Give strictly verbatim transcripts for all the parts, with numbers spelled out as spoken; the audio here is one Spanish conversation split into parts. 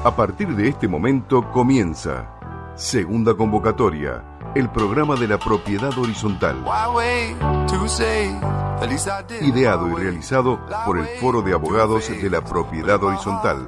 A partir de este momento comienza Segunda Convocatoria, el programa de la propiedad horizontal. Ideado y realizado por el Foro de Abogados de la Propiedad Horizontal.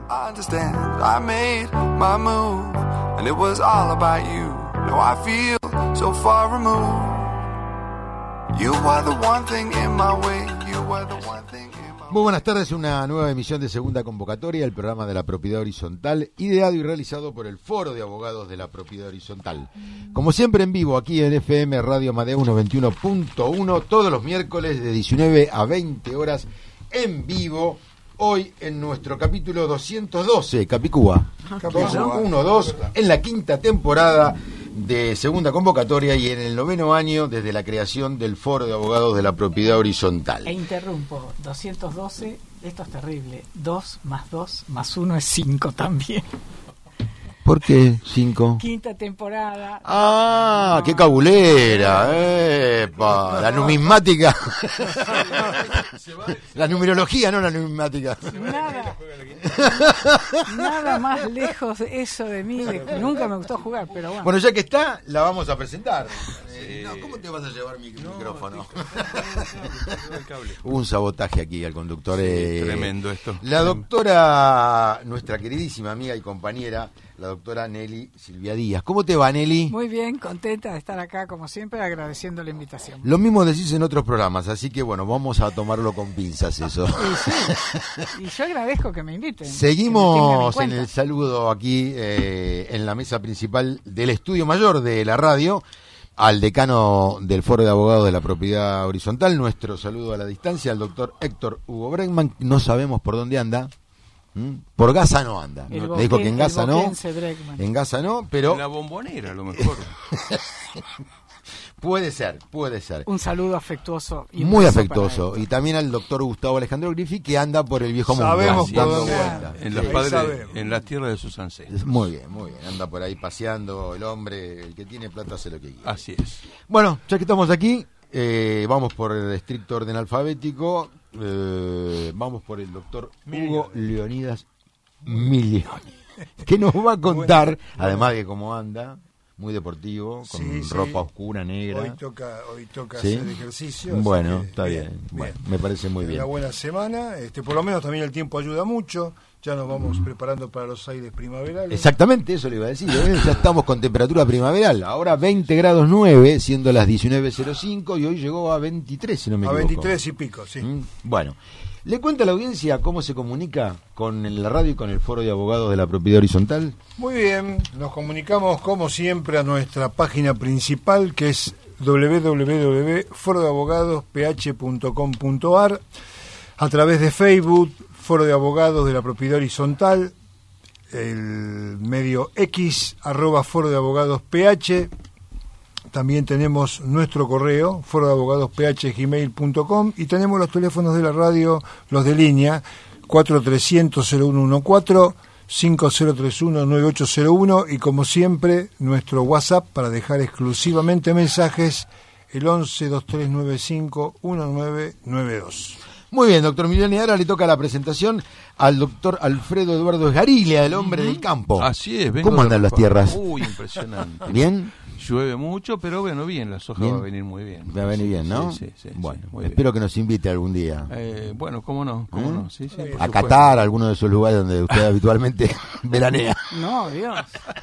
Muy buenas tardes, una nueva emisión de Segunda Convocatoria, el programa de la Propiedad Horizontal, ideado y realizado por el Foro de Abogados de la Propiedad Horizontal. Como siempre en vivo, aquí en F M Radio Amadeus noventa y uno punto uno, todos los miércoles de diecinueve a veinte horas, en vivo, hoy en nuestro capítulo doscientos doce, Capicúa, doscientos doce, en la quinta temporada de Segunda Convocatoria y en el noveno año desde la creación del Foro de Abogados de la Propiedad Horizontal. E interrumpo, doscientos doce, esto es terrible, dos más dos más uno es cinco también. ¿Por qué cinco? Quinta temporada. ¡Ah! ¡Qué cabulera! ¡Epa! La numismática. La numerología, no la numismática. Nada, nada más lejos de eso de mí. De, nunca me gustó jugar, pero bueno. Bueno, ya que está, la vamos a presentar. Sí. Eh, no, ¿cómo te vas a llevar mi no, micrófono? Cable. Hubo un sabotaje aquí al conductor. Sí, eh, tremendo esto. La doctora, nuestra queridísima amiga y compañera, la doctora Nelly Silvia Díaz. ¿Cómo te va, Nelly? Muy bien, contenta de estar acá, como siempre, agradeciendo la invitación. Lo mismo decís en otros programas, así que bueno, vamos a tomarlo con pinzas eso. Y, sí. Y yo agradezco que me inviten. Seguimos que en el saludo aquí eh, en la mesa principal del estudio mayor de la radio, al decano del Foro de Abogados de la Propiedad Horizontal. Nuestro saludo a la distancia al doctor Héctor Hugo Bregman. No sabemos por dónde anda. ¿Mm? Por Gaza no anda. El Me boquen, dijo que en Gaza no. Bregman. En Gaza no, pero. En la Bombonera, a lo mejor. Puede ser, puede ser. Un saludo afectuoso. Y muy afectuoso. Y también al doctor Gustavo Alejandro Griffi, que anda por el viejo mundo. Sabemos por dando dónde vueltas. anda. En Sí. las padres, sabemos. en las tierras de sus ancestros. Muy bien, muy bien. Anda por ahí paseando el hombre, el que tiene plata hace lo que quiere. Así es. Bueno, ya que estamos aquí, eh, vamos por el estricto orden alfabético. Eh, vamos por el doctor Hugo Leonidas Milioni, que nos va a contar, además de cómo anda, muy deportivo, con Sí, sí. ropa oscura, negra. Hoy toca, hoy toca ¿Sí? hacer ejercicio. así Bueno, que está bien. Bueno, me parece muy bien. Una buena semana. Este, por lo menos también el tiempo ayuda mucho. Ya nos vamos preparando para los aires primaverales. Exactamente, eso le iba a decir. ¿eh? Ya estamos con temperatura primaveral. Ahora veinte grados nueve, siendo las diecinueve cero cinco, y hoy llegó a veintitrés, si no me A equivoco. veintitrés y pico, sí. ¿Mm? Bueno, le cuento a la audiencia cómo se comunica con la radio y con el Foro de Abogados de la Propiedad Horizontal. Muy bien, nos comunicamos como siempre a nuestra página principal, que es doble u doble u doble u punto foro de abogados p h punto com punto a r, a través de Facebook, Foro de Abogados de la Propiedad Horizontal, el medio X, arroba Foro de Abogados P H. También tenemos nuestro correo, foro de abogados p h gmail punto com, y tenemos los teléfonos de la radio, los de línea, cuatro trescientos cero uno cuatro, cinco cero tres uno nueve ocho cero uno, y como siempre, nuestro WhatsApp para dejar exclusivamente mensajes, el once dos tres nueve cinco uno nueve nueve dos. Muy bien, doctor Milioni, ahora le toca la presentación al doctor Alfredo Eduardo Esgariglia, el hombre del campo. Así es. vengo ¿Cómo de andan las Rafa. tierras? Uy, impresionante. ¿Bien? Llueve mucho, pero bueno, bien, la soja Bien. va a venir muy bien. Va a venir bien, ¿no? Sí, sí, sí. Bueno, sí, muy espero bien. que nos invite algún día. Eh, bueno, cómo no, cómo ¿Eh? no. Sí, sí, por A supuesto. Qatar, alguno de esos lugares donde usted habitualmente veranea. No, Dios.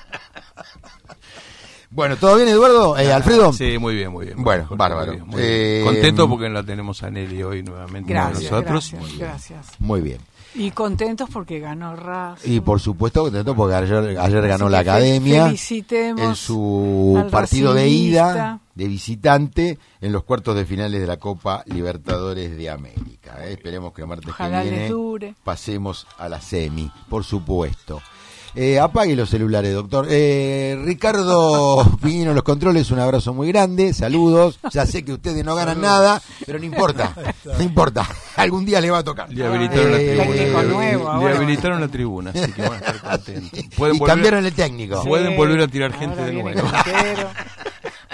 Bueno, ¿todo bien, Eduardo? Eh, ¿Alfredo? Sí, muy bien, muy bien. Bueno, Jorge, bárbaro. muy bien, muy Eh, bien. Contento porque la tenemos a Nelly hoy nuevamente con Gracias, nosotros. gracias, gracias. Muy bien. Y contentos porque ganó Racing. Y por supuesto contento porque ayer, ayer ganó Así la que fe- Academia felicitemos en su al partido de ida, racingista. de visitante, en los cuartos de finales de la Copa Libertadores de América. Eh, Esperemos que el martes Ojalá que les viene dure. pasemos a la semi, por supuesto. Eh, apague los celulares, doctor. Eh, Ricardo Piñino, los controles, un abrazo muy grande, saludos. Ya sé que ustedes no ganan nada, pero no importa, no importa. Algún día le va a tocar. Le habilitaron, Eh, la tribuna, técnico nuevo, le ahora. habilitaron la tribuna, así que van a estar contentos. Pueden Y volver- cambiaron el técnico. Sí. Pueden volver a tirar ahora gente de viene nuevo. Quintero.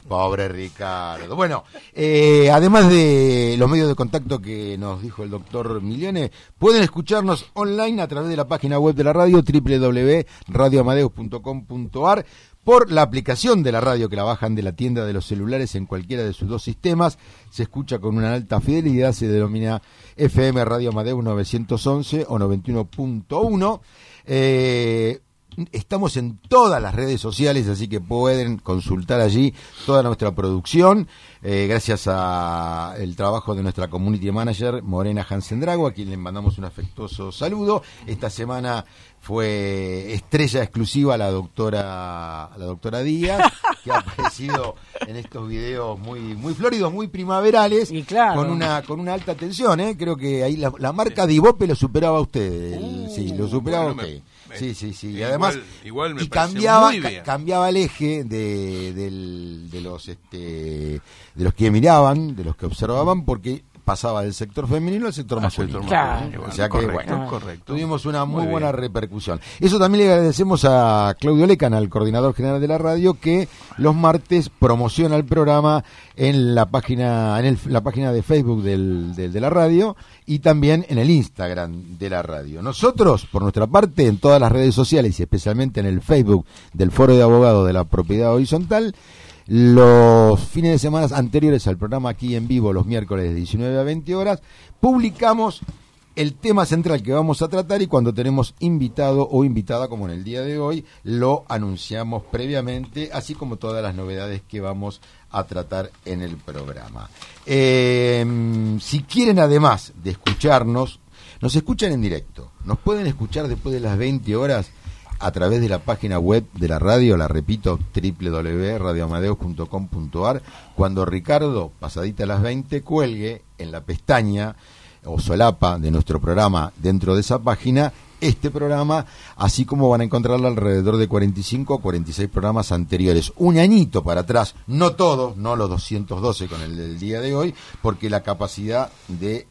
Pobre Ricardo. Bueno, eh, además de los medios de contacto que nos dijo el doctor Milione, pueden escucharnos online a través de la página web de la radio, doble u doble u doble u punto radio amadeus punto com punto a r, por la aplicación de la radio que la bajan de la tienda de los celulares en cualquiera de sus dos sistemas. Se escucha con una alta fidelidad, se denomina F M Radio Amadeus novecientos once o noventa y uno punto uno. Eh... Estamos en todas las redes sociales, así que pueden consultar allí toda nuestra producción, eh, gracias a el trabajo de nuestra community manager Morena Hansen Drago, a quien le mandamos un afectuoso saludo. Esta semana fue estrella exclusiva la doctora la doctora Díaz, que ha aparecido en estos videos muy muy floridos, muy primaverales, y claro, con una con una alta tensión, ¿eh? Creo que ahí la, la marca de Ibope lo superaba a usted, el, uh, sí, lo superaba bueno, a usted. Me, Sí, sí, sí. Y igual, además, igual me y cambiaba, muy bien. ca- cambiaba el eje de, del, de los, este, de los que miraban, de los que observaban, porque pasaba del sector femenino al sector Al masculino. sector Claro. masculino, O sea que, correcto, bueno, correcto. tuvimos una muy, Muy buena bien. repercusión. Eso también le agradecemos a Claudio Lecan, al coordinador general de la radio, que los martes promociona el programa en la página en el, la página de Facebook del, del, de la radio y también en el Instagram de la radio. Nosotros, por nuestra parte, en todas las redes sociales y especialmente en el Facebook del Foro de Abogados de la Propiedad Horizontal, los fines de semana anteriores al programa aquí en vivo, los miércoles de diecinueve a veinte horas, publicamos el tema central que vamos a tratar, y cuando tenemos invitado o invitada, como en el día de hoy, lo anunciamos previamente, así como todas las novedades que vamos a tratar en el programa. Eh, si quieren, además de escucharnos, nos escuchan en directo, nos pueden escuchar después de las veinte horas a través de la página web de la radio, la repito, doble u doble u doble u punto radio amadeus punto com punto a r, cuando Ricardo, pasadita a las veinte, cuelgue en la pestaña o solapa de nuestro programa dentro de esa página este programa, así como van a encontrarlo alrededor de cuarenta y cinco o cuarenta y seis programas anteriores, un añito para atrás, no todos, no los doscientos doce con el del día de hoy, porque la capacidad de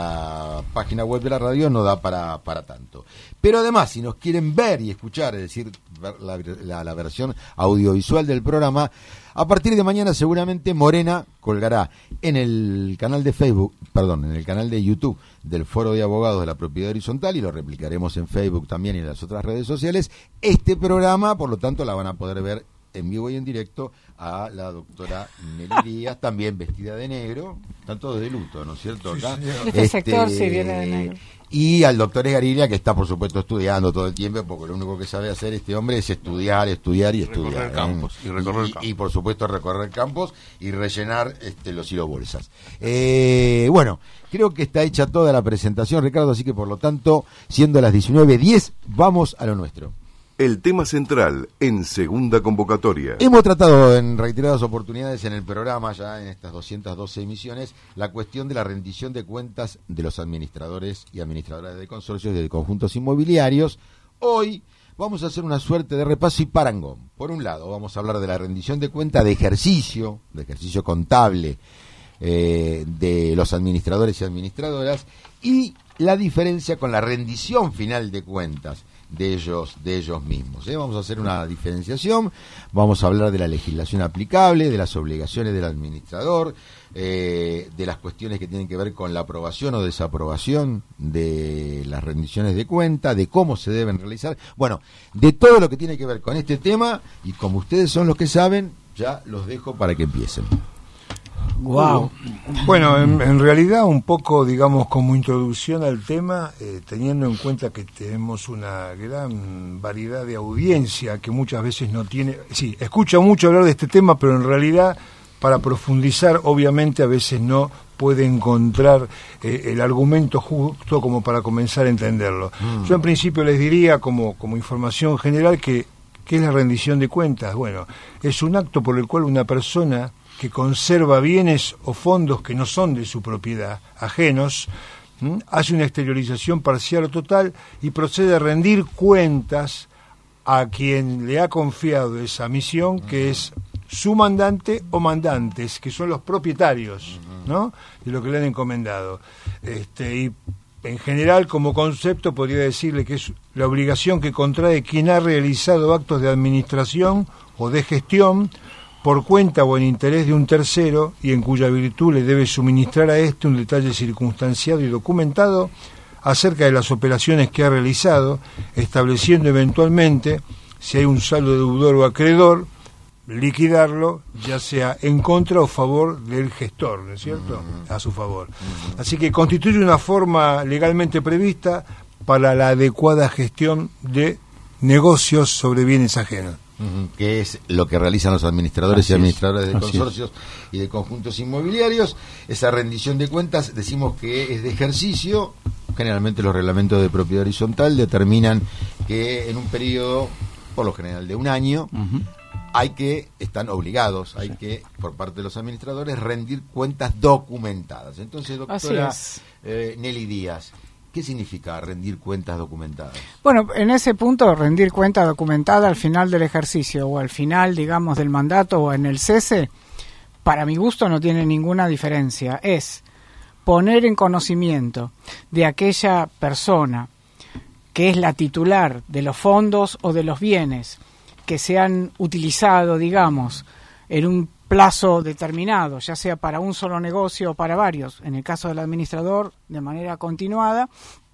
la página web de la radio no da para, para tanto. Pero además, si nos quieren ver y escuchar, es decir, ver la, la, la versión audiovisual del programa, a partir de mañana seguramente Morena colgará en el canal de Facebook, perdón, en el canal de YouTube del Foro de Abogados de la Propiedad Horizontal, y lo replicaremos en Facebook también y en las otras redes sociales, este programa. Por lo tanto, la van a poder ver en vivo y en directo a la doctora Nelly Díaz, también vestida de negro, están todos de luto, ¿no es cierto? Acá. Este, este sector sí viene de negro. Y al doctor Esgarilia, que está por supuesto estudiando todo el tiempo, porque lo único que sabe hacer este hombre es estudiar, estudiar y estudiar. Recorrer campos, ¿eh? y recorrer y, campos. y, por supuesto recorrer campos y rellenar este, los hilobolsas. Eh, bueno, creo que está hecha toda la presentación, Ricardo, así que por lo tanto, siendo las diecinueve diez, vamos a lo nuestro. El tema central en segunda convocatoria. Hemos tratado en reiteradas oportunidades en el programa, ya en estas doscientas doce emisiones, la cuestión de la rendición de cuentas de los administradores y administradoras de consorcios de conjuntos inmobiliarios. Hoy vamos a hacer una suerte de repaso y parangón. Por un lado, vamos a hablar de la rendición de cuenta de ejercicio, de ejercicio contable eh, de los administradores y administradoras, y la diferencia con la rendición final de cuentas de ellos de ellos mismos. ¿eh? Vamos a hacer una diferenciación, vamos a hablar de la legislación aplicable, de las obligaciones del administrador, eh, de las cuestiones que tienen que ver con la aprobación o desaprobación de las rendiciones de cuenta, de cómo se deben realizar, bueno, de todo lo que tiene que ver con este tema, y como ustedes son los que saben, ya los dejo para que empiecen. Wow. Bueno, en, en realidad un poco, digamos, como introducción al tema, eh, teniendo en cuenta que tenemos una gran variedad de audiencia que muchas veces no tiene, sí, escucha mucho hablar de este tema, pero en realidad para profundizar obviamente a veces no puede encontrar eh, el argumento justo como para comenzar a entenderlo. Mm. Yo en principio les diría como, como información general que ¿qué es la rendición de cuentas? Bueno, es un acto por el cual una persona que conserva bienes o fondos que no son de su propiedad, ajenos, ¿m? hace una exteriorización parcial o total y procede a rendir cuentas a quien le ha confiado esa misión, que es su mandante o mandantes, que son los propietarios, ¿no?, de lo que le han encomendado. Este, y en general, como concepto, podría decirle que es la obligación que contrae quien ha realizado actos de administración o de gestión por cuenta o en interés de un tercero y en cuya virtud le debe suministrar a éste un detalle circunstanciado y documentado acerca de las operaciones que ha realizado, estableciendo eventualmente, si hay un saldo deudor o acreedor, liquidarlo, ya sea en contra o a favor del gestor, ¿no es cierto?, a su favor. Así que constituye una forma legalmente prevista para la adecuada gestión de negocios sobre bienes ajenos. Uh-huh, que es lo que realizan los administradores Así y administradores es, de así consorcios es. y de conjuntos inmobiliarios. Esa rendición de cuentas decimos que es de ejercicio. Generalmente los reglamentos de propiedad horizontal determinan que en un periodo, por lo general de un año, uh-huh. hay que, están obligados, hay sí. que, por parte de los administradores, rendir cuentas documentadas. Entonces, doctora eh, Nelly Díaz, ¿qué significa rendir cuentas documentadas? Bueno, en ese punto, rendir cuenta documentada al final del ejercicio o al final, digamos, del mandato o en el cese, para mi gusto no tiene ninguna diferencia. Es poner en conocimiento de aquella persona que es la titular de los fondos o de los bienes que se han utilizado, digamos, en un plazo determinado, ya sea para un solo negocio o para varios, en el caso del administrador, de manera continuada,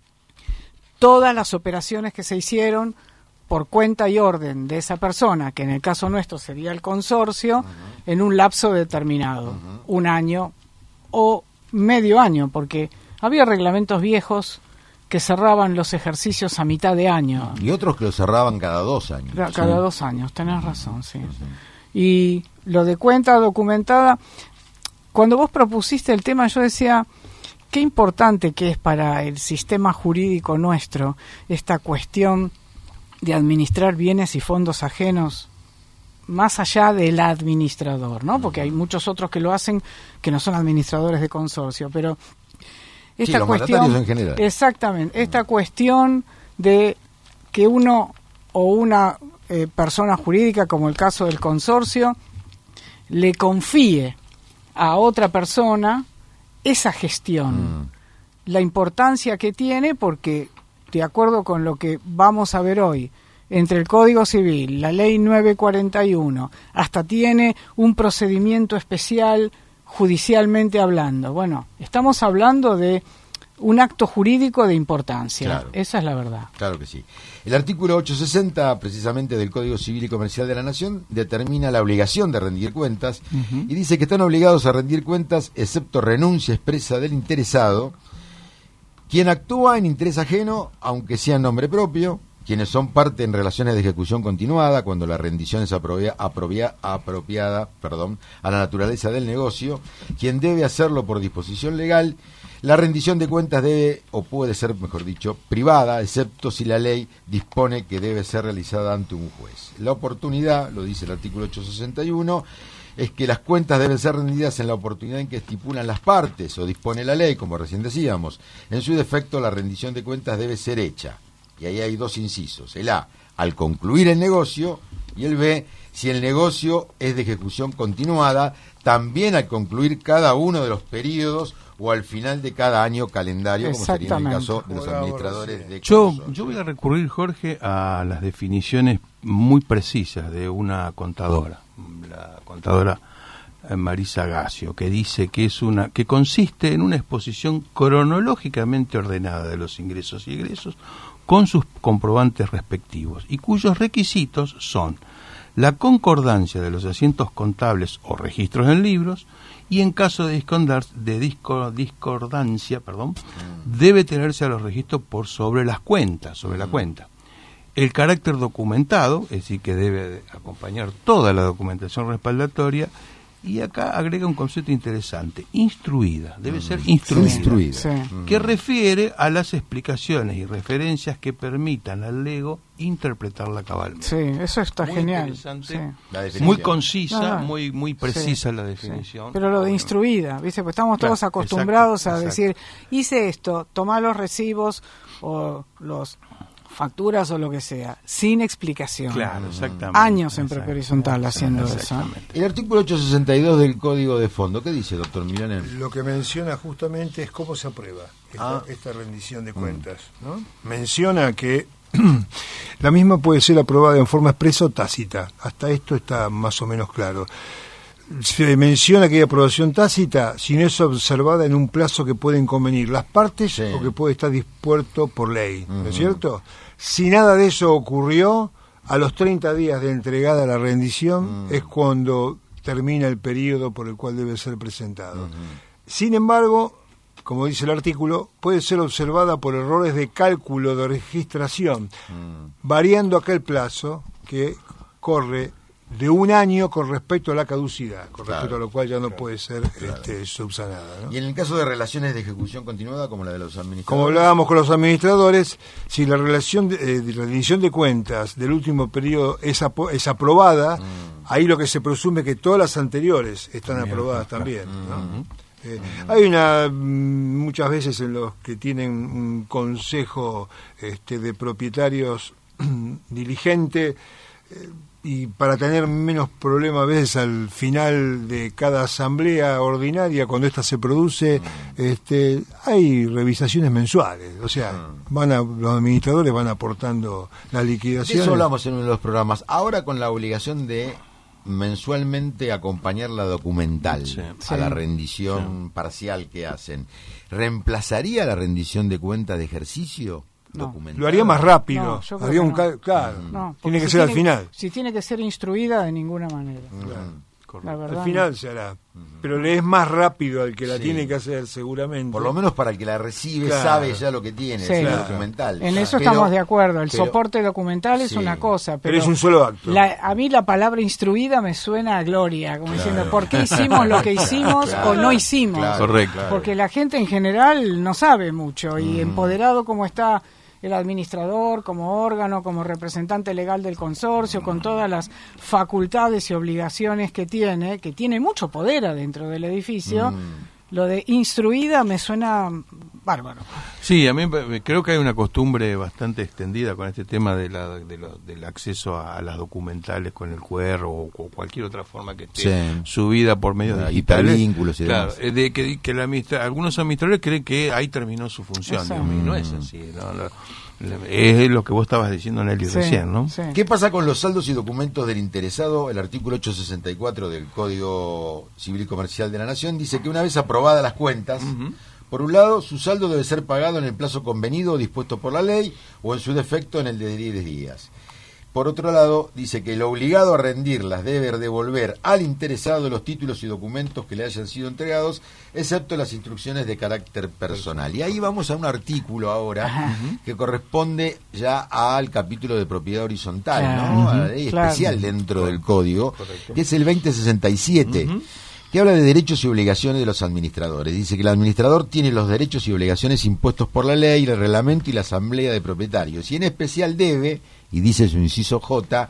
todas las operaciones que se hicieron por cuenta y orden de esa persona, que en el caso nuestro sería el consorcio, uh-huh. en un lapso determinado, uh-huh. un año o medio año, porque había reglamentos viejos que cerraban los ejercicios a mitad de año. Y otros que los cerraban cada dos años. Cada sí. dos años, tenés razón, sí. sí. Y lo de cuenta documentada, cuando vos propusiste el tema, yo decía, qué importante que es para el sistema jurídico nuestro esta cuestión de administrar bienes y fondos ajenos más allá del administrador, ¿no? Porque hay muchos otros que lo hacen que no son administradores de consorcio, pero esta sí, cuestión en general. Exactamente, uh-huh. esta cuestión de que uno o una eh, persona jurídica, como el caso del consorcio, le confíe a otra persona esa gestión, uh-huh. la importancia que tiene, porque de acuerdo con lo que vamos a ver hoy, entre el Código Civil, la Ley nueve cuarenta y uno, hasta tiene un procedimiento especial judicialmente hablando. Bueno, estamos hablando de un acto jurídico de importancia. Claro. Esa es la verdad. Claro que sí. El artículo ochocientos sesenta, precisamente del Código Civil y Comercial de la Nación, determina la obligación de rendir cuentas uh-huh. y dice que están obligados a rendir cuentas, excepto renuncia expresa del interesado, quien actúa en interés ajeno, aunque sea en nombre propio, quienes son parte en relaciones de ejecución continuada, cuando la rendición es apropia, apropia, apropiada perdón, a la naturaleza del negocio, quien debe hacerlo por disposición legal. La rendición de cuentas debe, o puede ser, mejor dicho, privada, excepto si la ley dispone que debe ser realizada ante un juez. La oportunidad, lo dice el artículo ochocientos sesenta y uno, es que las cuentas deben ser rendidas en la oportunidad en que estipulan las partes o dispone la ley, como recién decíamos. En su defecto, la rendición de cuentas debe ser hecha. Y ahí hay dos incisos, el A, al concluir el negocio, y el B, si el negocio es de ejecución continuada, también al concluir cada uno de los periodos o al final de cada año calendario, como sería en el caso de los administradores de yo, yo voy a recurrir, Jorge, a las definiciones muy precisas de una contadora, la contadora Marisa Gacio, que dice que es una que consiste en una exposición cronológicamente ordenada de los ingresos y egresos con sus comprobantes respectivos y cuyos requisitos son la concordancia de los asientos contables o registros en libros y en caso de, discordar, de disco, discordancia perdón, debe tenerse a los registros por sobre las cuentas, sobre la cuenta. El carácter documentado, es decir, que debe acompañar toda la documentación respaldatoria. Y acá agrega un concepto interesante, instruida, debe ser instruida, instruida. Sí. que refiere a las explicaciones y referencias que permitan al lego interpretarla cabalmente. Sí, eso está muy genial. Interesante, Sí. muy concisa, Ah, muy muy precisa sí, la definición. Sí. Pero lo de bueno. instruida, ¿viste? Pues estamos Claro, todos acostumbrados exacto, a exacto. decir, hice esto, tomá los recibos o los facturas o lo que sea, sin explicación. Claro, exactamente. Años en Exacto, propio horizontal haciendo eso. exactamente. El artículo ochocientos sesenta y dos del Código de Fondo, ¿qué dice, doctor Milanen? Lo que menciona justamente es cómo se aprueba esta, Ah. esta rendición de cuentas, ¿no? Menciona que La misma puede ser aprobada en forma expresa o tácita. Hasta esto está más o menos claro. Se menciona que hay aprobación tácita si no es observada en un plazo que pueden convenir las partes, sí, o que puede estar dispuesto por ley, ¿no es cierto? Si nada de eso ocurrió, a los treinta días de entregada la rendición uh-huh. es cuando termina el periodo por el cual debe ser presentado. Uh-huh. Sin embargo, como dice el artículo, puede ser observada por errores de cálculo de registración, uh-huh. variando aquel plazo que corre de un año con respecto a la caducidad, con claro, respecto a lo cual ya no claro, puede ser claro. este, subsanada, ¿no? Y en el caso de relaciones de ejecución continuada, como la de los administradores. Como hablábamos con los administradores, si la relación de, eh, de rendición de cuentas del último periodo es, apo- es aprobada, mm. ahí lo que se presume es que todas las anteriores están también, aprobadas claro. también, ¿no? Mm-hmm. Eh, mm-hmm. Hay una muchas veces en los que tienen un consejo este, de propietarios diligente, eh, y para tener menos problemas a veces al final de cada asamblea ordinaria, cuando ésta se produce, mm. este, hay revisaciones mensuales, o sea, mm. van a, los administradores van aportando las liquidaciones. De eso hablamos en uno de los programas. Ahora con la obligación de mensualmente acompañar la documental sí. a sí. la rendición sí. parcial que hacen, ¿reemplazaría la rendición de cuenta de ejercicio? No. Lo haría más rápido. No, haría un no. ca- claro, no, tiene que si ser tiene, al final. Si tiene que ser instruida, de ninguna manera. Claro. La verdad, al final no. se hará. Pero le es más rápido al que la sí. tiene que hacer, seguramente. Por lo menos para el que la recibe, claro. sabe ya lo que tiene, sí. es claro. documental. En eso pero, estamos de acuerdo. El pero, soporte documental es sí. una cosa. Pero, pero es un solo acto. La, a mí la palabra instruida me suena a gloria, como claro. diciendo, ¿por qué hicimos lo que hicimos claro. o no hicimos? Claro. Correcto. Porque la gente en general no sabe mucho y mm. empoderado como está el administrador como órgano, como representante legal del consorcio, con todas las facultades y obligaciones que tiene, que tiene mucho poder adentro del edificio, mm. lo de instruida me suena bárbaro. Sí, a mí creo que hay una costumbre bastante extendida con este tema de la, de lo, del acceso a, a las documentales con el Q R o, o cualquier otra forma que esté sí. subida por medios ah, digitales. Hipervínculos y claro, demás. de que, que la administra- algunos administradores creen que ahí terminó su función, digamos, y no es así, no, no, es lo que vos estabas diciendo, Nelly, sí, recién, ¿no? Sí. ¿Qué pasa con los saldos y documentos del interesado? El artículo ochocientos sesenta y cuatro del Código Civil y Comercial de la Nación dice que una vez aprobadas las cuentas, uh-huh. por un lado, su saldo debe ser pagado en el plazo convenido o dispuesto por la ley, o en su defecto en el de diez días. Por otro lado, dice que el obligado a rendirlas debe devolver al interesado los títulos y documentos que le hayan sido entregados, excepto las instrucciones de carácter personal. Y ahí vamos a un artículo ahora uh-huh. que corresponde ya al capítulo de propiedad horizontal, claro. ¿no? A la ley claro. especial dentro del código, correcto. Que es el veinte sesenta y siete. Uh-huh. que habla de derechos y obligaciones de los administradores. Dice que el administrador tiene los derechos y obligaciones impuestos por la ley, el reglamento y la asamblea de propietarios, y en especial debe, y dice su inciso J,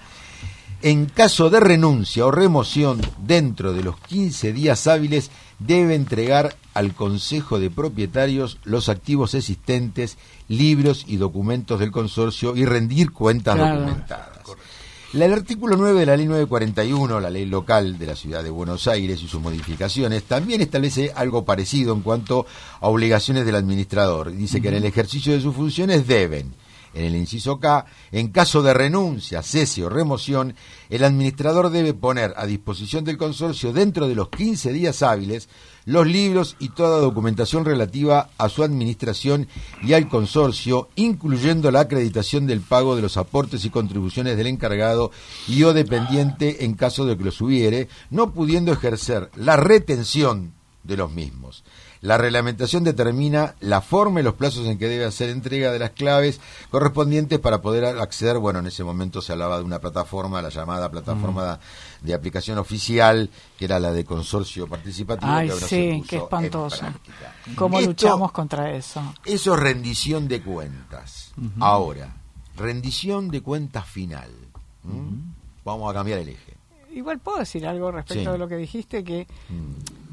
en caso de renuncia o remoción dentro de los quince días hábiles, debe entregar al Consejo de Propietarios los activos existentes, libros y documentos del consorcio y rendir cuentas claro. documentadas. La, el artículo nueve de la ley novecientos cuarenta y uno, la ley local de la ciudad de Buenos Aires y sus modificaciones, también establece algo parecido en cuanto a obligaciones del administrador. Dice uh-huh. que en el ejercicio de sus funciones deben, en el inciso K, en caso de renuncia, cese o remoción, el administrador debe poner a disposición del consorcio dentro de los quince días hábiles los libros y toda documentación relativa a su administración y al consorcio, incluyendo la acreditación del pago de los aportes y contribuciones del encargado y o dependiente en caso de que los hubiere, no pudiendo ejercer la retención de los mismos. La reglamentación determina la forma y los plazos en que debe hacer entrega de las claves correspondientes para poder acceder. Bueno, en ese momento se hablaba de una plataforma, la llamada plataforma mm. de aplicación oficial, que era la de consorcio participativo. Ay, que ahora sí, se puso qué espantoso. en ¿Cómo Esto, luchamos contra eso? Eso es rendición de cuentas. Uh-huh. Ahora, rendición de cuentas final. ¿Mm? Uh-huh. Vamos a cambiar el eje. Igual puedo decir algo respecto sí. de lo que dijiste, que... Mm.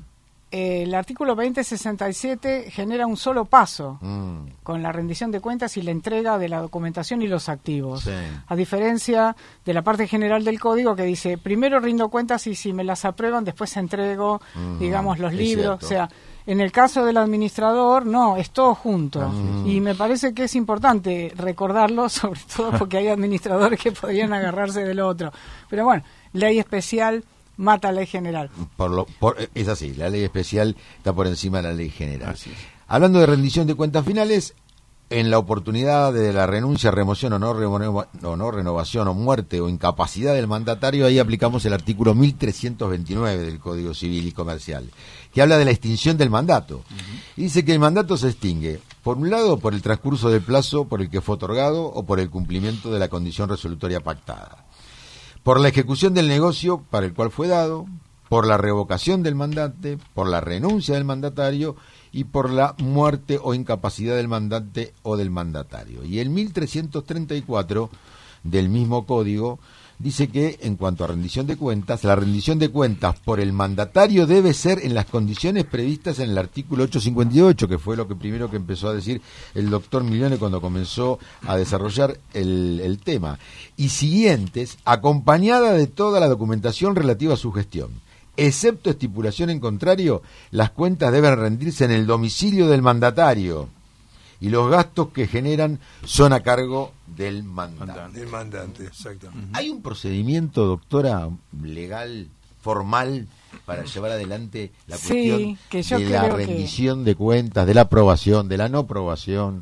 El artículo veinte sesenta y siete genera un solo paso mm. con la rendición de cuentas y la entrega de la documentación y los activos. Sí. A diferencia de la parte general del código que dice, primero rindo cuentas y si me las aprueban, después entrego, mm. digamos, los es libros. cierto. O sea, En el caso del administrador, no, es todo junto. Ah. Y me parece que es importante recordarlo, sobre todo porque hay administradores que podrían agarrarse del otro. Pero bueno, ley especial mata ley general. Por lo, por, es así, la ley especial está por encima de la ley general. Así es. Hablando de rendición de cuentas finales, en la oportunidad de la renuncia, remoción o no, renova, o no renovación o muerte o incapacidad del mandatario, ahí aplicamos el artículo mil trescientos veintinueve del Código Civil y Comercial, que habla de la extinción del mandato. Uh-huh. Y dice que el mandato se extingue, por un lado, por el transcurso del plazo por el que fue otorgado o por el cumplimiento de la condición resolutoria pactada, por la ejecución del negocio para el cual fue dado, por la revocación del mandante, por la renuncia del mandatario y por la muerte o incapacidad del mandante o del mandatario. Y el mil trescientos treinta y cuatro del mismo código dice que, en cuanto a rendición de cuentas, la rendición de cuentas por el mandatario debe ser en las condiciones previstas en el artículo ochocientos cincuenta y ocho, que fue lo que primero que empezó a decir el doctor Milione cuando comenzó a desarrollar el, el tema, y siguientes, acompañada de toda la documentación relativa a su gestión. Excepto estipulación en contrario, las cuentas deben rendirse en el domicilio del mandatario y los gastos que generan son a cargo del mandante. Del mandante, exactamente. ¿Hay un procedimiento, doctora, legal, formal, para llevar adelante la Sí, cuestión que yo de la creo rendición de cuentas, de la aprobación, de la no aprobación?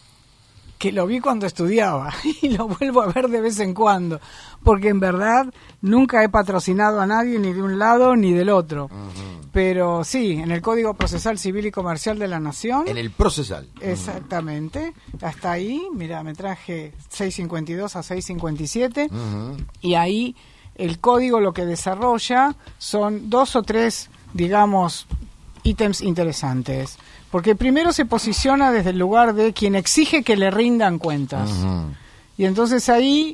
Que lo vi cuando estudiaba y lo vuelvo a ver de vez en cuando, porque en verdad nunca he patrocinado a nadie ni de un lado ni del otro. Uh-huh. Pero sí, en el Código Procesal Civil y Comercial de la Nación. En el procesal. Exactamente. Hasta ahí, mira, me traje seiscientos cincuenta y dos a seiscientos cincuenta y siete Uh-huh. y ahí el código lo que desarrolla son dos o tres, digamos, ítems interesantes. Porque primero se posiciona desde el lugar de quien exige que le rindan cuentas. Uh-huh. Y entonces ahí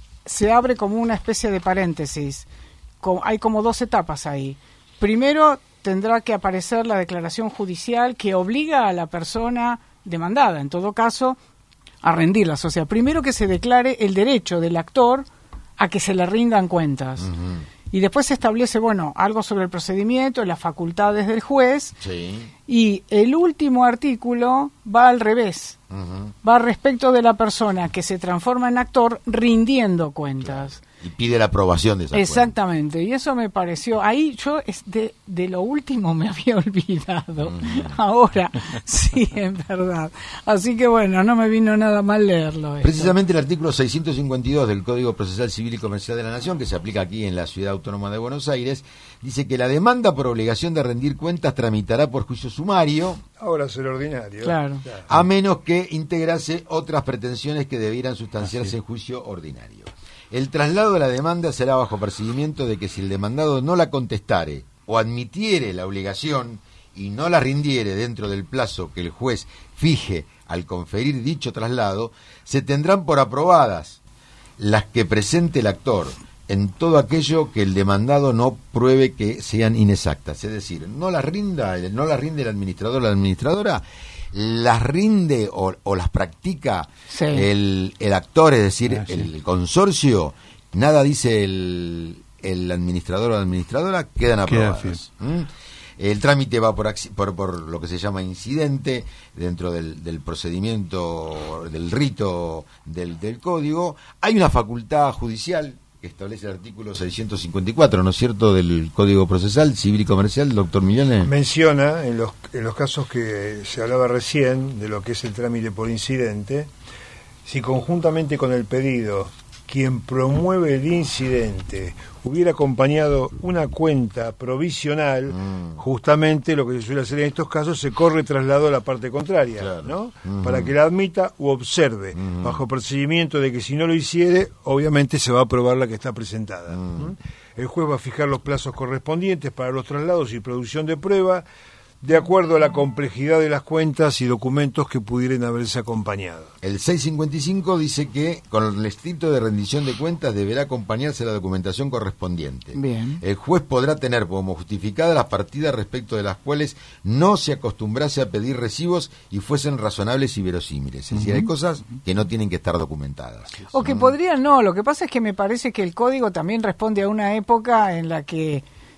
se abre como una especie de paréntesis. Como, hay como dos etapas ahí. Primero tendrá que aparecer la declaración judicial que obliga a la persona demandada, en todo caso, a rendirlas. O sea, primero que se declare el derecho del actor a que se le rindan cuentas. Uh-huh. Y después se establece, bueno, algo sobre el procedimiento, las facultades del juez. Sí. Y el último artículo va al revés. Uh-huh. Va respecto de la persona que se transforma en actor rindiendo cuentas. Claro. Y pide la aprobación de esa Exactamente. Cuenta. Y eso me pareció... Ahí yo es de, de lo último me había olvidado. Uh-huh. Ahora sí, en verdad. Así que bueno, no me vino nada mal leerlo. Esto. Precisamente el artículo seiscientos cincuenta y dos del Código Procesal Civil y Comercial de la Nación, que se aplica aquí en la Ciudad Autónoma de Buenos Aires, dice que la demanda por obligación de rendir cuentas tramitará por juicio sumario. Ahora será ordinario. Claro. A menos que integrase otras pretensiones que debieran sustanciarse en juicio ordinario. El traslado de la demanda será bajo percibimiento de que si el demandado no la contestare o admitiere la obligación y no la rindiere dentro del plazo que el juez fije al conferir dicho traslado, se tendrán por aprobadas las que presente el actor en todo aquello que el demandado no pruebe que sean inexactas. Es decir, no las rinda, no las rinde el administrador o la administradora, las rinde o, o las practica sí. el, el actor, es decir, ah, sí. el consorcio, nada dice el, el administrador o la administradora, quedan aprobadas. ¿Mm? El trámite va por, por, por lo que se llama incidente dentro del, del procedimiento, del rito del, del código. Hay una facultad judicial que establece el artículo seiscientos cincuenta y cuatro, ¿no es cierto?, del Código Procesal Civil y Comercial, doctor Milione. Menciona, en los, en los casos que se hablaba recién, de lo que es el trámite por incidente, si conjuntamente con el pedido, quien promueve el incidente hubiera acompañado una cuenta provisional, mm. justamente lo que se suele hacer en estos casos, se corre traslado a la parte contraria, claro. ¿no? Mm. Para que la admita u observe, mm. bajo procedimiento de que si no lo hiciere, obviamente se va a aprobar la que está presentada. Mm. ¿Mm? El juez va a fijar los plazos correspondientes para los traslados y producción de prueba, de acuerdo a la complejidad de las cuentas y documentos que pudieran haberse acompañado. El seiscientos cincuenta y cinco dice que con el escrito de rendición de cuentas deberá acompañarse la documentación correspondiente. Bien. El juez podrá tener como justificada las partidas respecto de las cuales no se acostumbrase a pedir recibos y fuesen razonables y verosímiles. Es uh-huh. decir, hay cosas que no tienen que estar documentadas. O que podrían no, lo que pasa es que me parece que el código también responde a una época en la que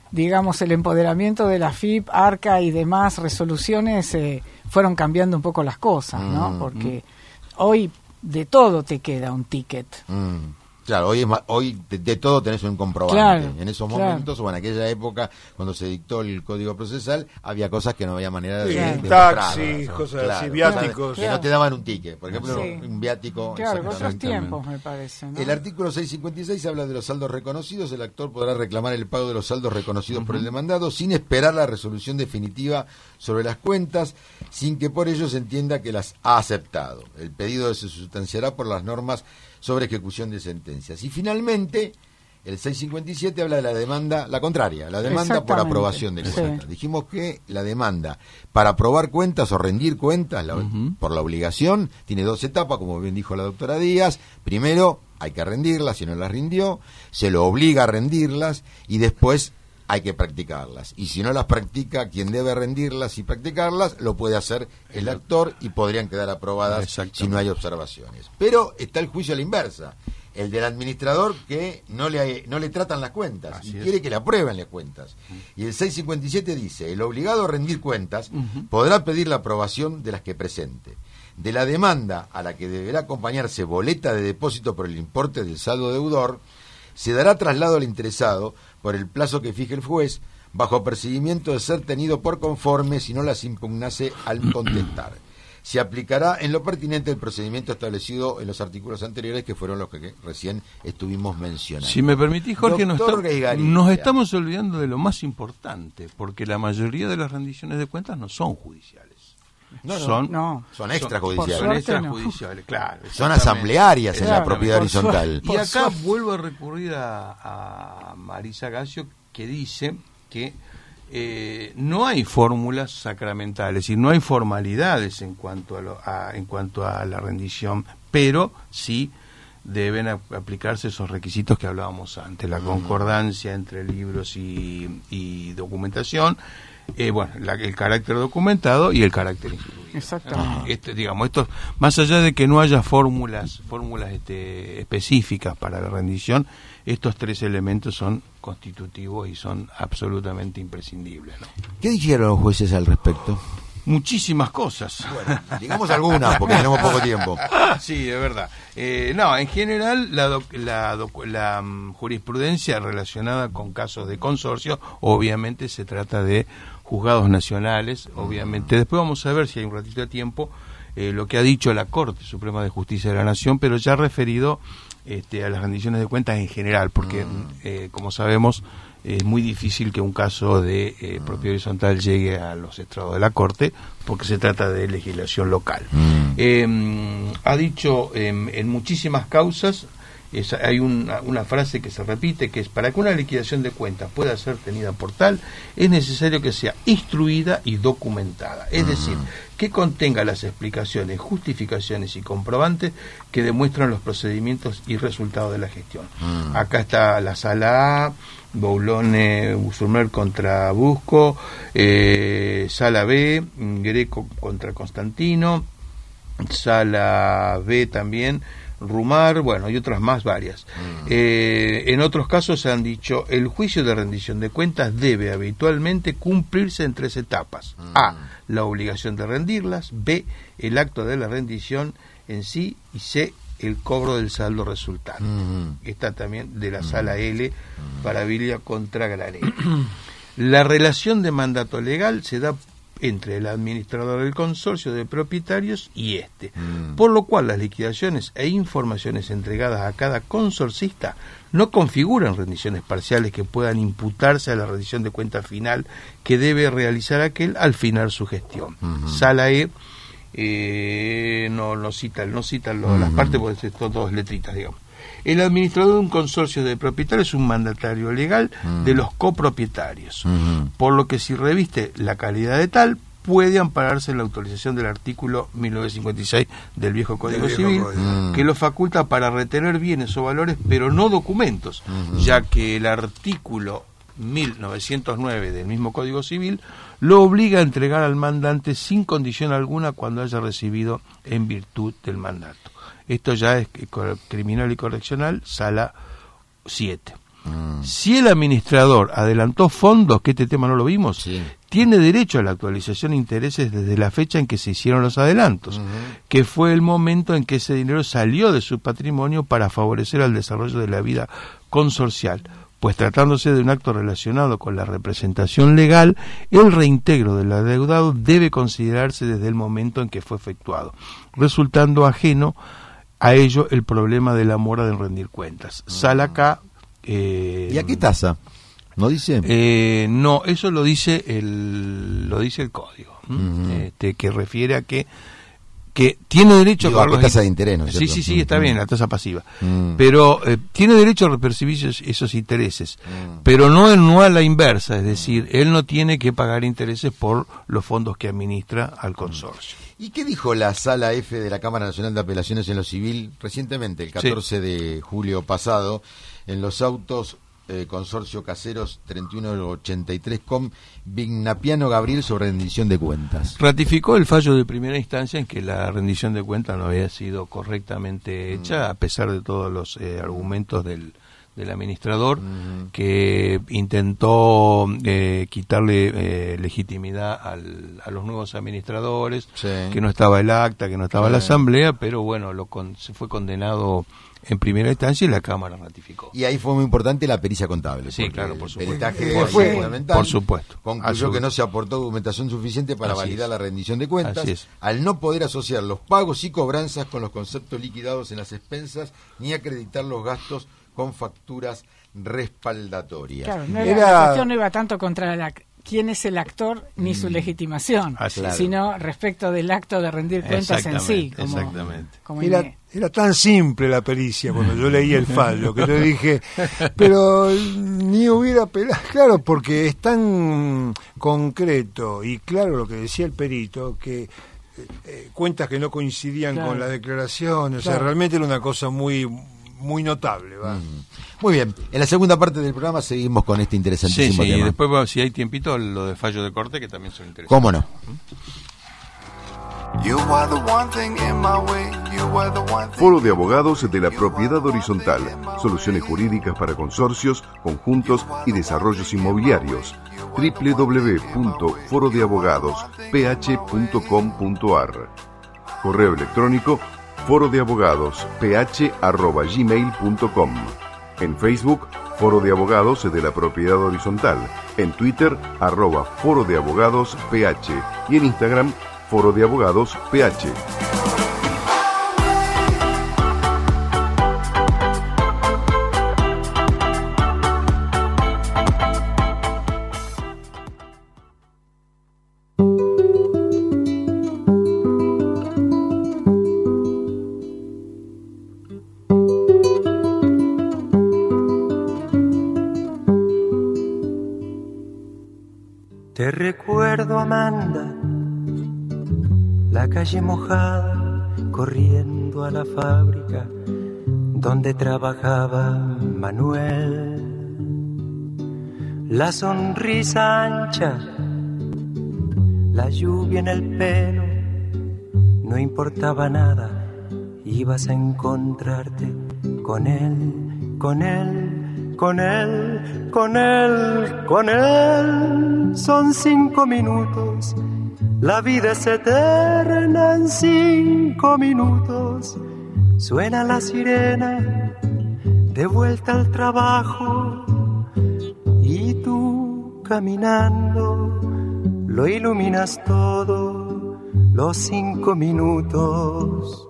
digamos, el empoderamiento de la F I P, ARCA y demás resoluciones eh, fueron cambiando un poco las cosas, ¿no? Mm, Porque mm. hoy de todo te queda un ticket. Mm. Claro, hoy, es más, hoy de, de todo tenés un comprobante. Claro, en esos claro. momentos, o en aquella época, cuando se dictó el Código Procesal, había cosas que no había manera de, Sí, de taxis, mostrar, cosas claro, así, viáticos. Que no te daban un ticket. Por ejemplo, Sí. un viático. Claro, otros exactamente. tiempos, me parece, ¿no? El artículo seiscientos cincuenta y seis habla de los saldos reconocidos. El actor podrá reclamar el pago de los saldos reconocidos uh-huh. por el demandado sin esperar la resolución definitiva sobre las cuentas, sin que por ello se entienda que las ha aceptado. El pedido se sustanciará por las normas sobre ejecución de sentencias. Y finalmente, el seiscientos cincuenta y siete habla de la demanda, la contraria, la demanda por aprobación de cuentas. Sí. Dijimos que la demanda para aprobar cuentas o rendir cuentas la, uh-huh. por la obligación tiene dos etapas, como bien dijo la doctora Díaz. Primero, hay que rendirlas, si no las rindió, se lo obliga a rendirlas y después hay que practicarlas. Y si no las practica, quien debe rendirlas y practicarlas, lo puede hacer el actor y podrían quedar aprobadas si no hay observaciones. Pero está el juicio a la inversa, el del administrador que no le no le tratan las cuentas Así y es. quiere que le aprueben las cuentas. Y el seiscientos cincuenta y siete dice, el obligado a rendir cuentas uh-huh. podrá pedir la aprobación de las que presente. De la demanda a la que deberá acompañarse boleta de depósito por el importe del saldo deudor, se dará traslado al interesado por el plazo que fije el juez, bajo apercibimiento de ser tenido por conforme si no las impugnase al contestar. Se aplicará en lo pertinente el procedimiento establecido en los artículos anteriores, que fueron los que recién estuvimos mencionando. Si me permitís, Jorge, nos, está, nos estamos olvidando de lo más importante, porque la mayoría de las rendiciones de cuentas no son judiciales. No, no, son, no. son extrajudiciales. Son extrajudiciales, claro. Son asamblearias en la propiedad horizontal. Y acá vuelvo a recurrir a, a Marisa Gacio, que dice que eh, no hay fórmulas sacramentales y no hay formalidades en cuanto a, lo, a, en cuanto a la rendición, pero sí deben a, aplicarse esos requisitos que hablábamos antes, la concordancia entre libros y, y documentación. Eh, bueno, la, el carácter documentado y el carácter instruido. Exactamente. Este, digamos, esto, más allá de que no haya fórmulas, fórmulas este, específicas para la rendición, estos tres elementos son constitutivos y son absolutamente imprescindibles, ¿no? ¿Qué dijeron los jueces al respecto? Muchísimas cosas. Bueno, digamos algunas, porque tenemos poco tiempo. Sí, es verdad. Eh, no, en general, la, doc, la, doc, la um, jurisprudencia relacionada con casos de consorcio, obviamente se trata de juzgados nacionales, obviamente. Después vamos a ver, si hay un ratito de tiempo, eh, lo que ha dicho la Corte Suprema de Justicia de la Nación, pero ya referido este, a las rendiciones de cuentas en general, porque, eh, como sabemos, es muy difícil que un caso de eh, propiedad horizontal llegue a los estrados de la Corte, porque se trata de legislación local. Mm. Eh, ha dicho eh, en muchísimas causas, es, hay una, una frase que se repite, que es: para que una liquidación de cuentas pueda ser tenida por tal, es necesario que sea instruida y documentada, es mm. decir, que contenga las explicaciones, justificaciones y comprobantes que demuestran los procedimientos y resultados de la gestión. Mm. Acá está la sala A, Boulone Busurmer contra Busco, eh, sala B, Greco contra Constantino, sala B también, Rumar, bueno, y otras más varias. Mm. Eh, en otros casos se han dicho, el juicio de rendición de cuentas debe habitualmente cumplirse en tres etapas. Mm. A, la obligación de rendirlas; B, el acto de la rendición en sí; y C, el cobro del saldo resultante. Mm. Está también de la sala L para Villa contra Granero. La relación de mandato legal se da entre el administrador del consorcio de propietarios y este, mm. por lo cual las liquidaciones e informaciones entregadas a cada consorcista no configuran rendiciones parciales que puedan imputarse a la rendición de cuenta final que debe realizar aquel al final su gestión. Mm-hmm. Sala E eh, no, no citan, no citan lo, mm-hmm. las partes porque son todas letritas, digamos. El administrador de un consorcio de propietarios es un mandatario legal mm. de los copropietarios, mm-hmm. por lo que si reviste la calidad de tal, puede ampararse en la autorización del artículo mil novecientos cincuenta y seis del viejo Código del Civil, viejo Código. que lo faculta para retener bienes o valores, pero no documentos, mm-hmm. ya que el artículo mil novecientos nueve del mismo Código Civil lo obliga a entregar al mandante sin condición alguna cuando haya recibido en virtud del mandato. Esto ya es criminal y correccional, sala siete. Mm. Si el administrador adelantó fondos, que este tema no lo vimos, Sí. tiene derecho a la actualización de intereses desde la fecha en que se hicieron los adelantos, Uh-huh. que fue el momento en que ese dinero salió de su patrimonio para favorecer al desarrollo de la vida consorcial. Pues tratándose de un acto relacionado con la representación legal, el reintegro del adeudado debe considerarse desde el momento en que fue efectuado, resultando ajeno a ello el problema de la mora de rendir cuentas. Sal acá... Eh, ¿Y a qué tasa? ¿No dice? Eh, no, eso lo dice el lo dice el código, Uh-huh. este, que refiere a que que tiene derecho Digo, a a pagar qué los tasa de in- interés, ¿no es Sí, cierto? sí, sí, está Mm. bien, la tasa pasiva. Mm. Pero eh, tiene derecho a percibir esos, esos intereses, Mm. pero no, no a la inversa, es decir, él no tiene que pagar intereses por los fondos que administra al consorcio. ¿Y qué dijo la Sala F de la Cámara Nacional de Apelaciones en lo Civil recientemente, el catorce de julio pasado, en los autos eh, Consorcio Caseros treinta y uno ochenta y tres con Vignapiano Gabriel sobre rendición de cuentas? Ratificó el fallo de primera instancia en que la rendición de cuentas no había sido correctamente hecha, Mm. a pesar de todos los eh, argumentos del, del administrador, Mm. que intentó eh, quitarle eh, legitimidad al, a los nuevos administradores, Sí. que no estaba el acta, que no estaba Sí. la asamblea, pero bueno, lo con, se fue condenado en primera instancia y la Cámara ratificó. Y ahí fue muy importante la pericia contable. Sí, porque claro, por el supuesto. peritaje Por es supuesto. fundamental. Por supuesto. Concluyó Absolut- que no se aportó documentación suficiente para Así validar es. la rendición de cuentas, Así es. al no poder asociar los pagos y cobranzas con los conceptos liquidados en las expensas, ni acreditar los gastos con facturas respaldatorias. Claro, no Era- era, la cuestión no iba tanto contra la, quién es el actor ni su legitimación, Así es. sino respecto del acto de rendir cuentas en sí. Exactamente, Como, exactamente. como Era, ine- era tan simple la pericia cuando yo leí el fallo que yo dije, pero ni hubiera pelado. Claro, porque es tan concreto y claro lo que decía el perito, que eh, eh, cuentas que no coincidían Claro. con la declaración, o sea, Claro. realmente era una cosa muy muy notable. ¿va? Muy bien, en la segunda parte del programa seguimos con este Sí, interesantísimo sí, y tema. después, bueno, si hay tiempito, lo de fallo de corte, que también son interesantes. ¿Cómo no? You are the one thing in my way. You are the one thing. Foro de Abogados de la Propiedad Horizontal. Soluciones jurídicas para consorcios, conjuntos y desarrollos inmobiliarios. doble u doble u doble u punto foro de abogados p h punto com punto a r. Correo electrónico foro de abogados p h arroba gmail punto com. En Facebook, Foro de Abogados de la Propiedad Horizontal. En Twitter, arroba Foro de Abogados P H. Y en Instagram, Foro de Abogados P H. Te recuerdo, Amanda, la calle mojada, corriendo a la fábrica donde trabajaba Manuel. La sonrisa ancha, la lluvia en el pelo, no importaba nada, ibas a encontrarte con él, con él, con él, con él, con él. Son cinco minutos, la vida es eterna en cinco minutos. Suena la sirena, de vuelta al trabajo, y tú caminando, lo iluminas todo, los cinco minutos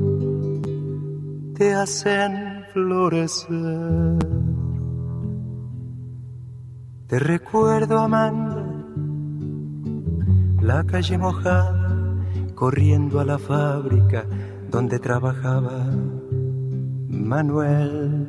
te hacen florecer. Te recuerdo, Amanda, la calle mojada, corriendo a la fábrica donde trabajaba Manuel.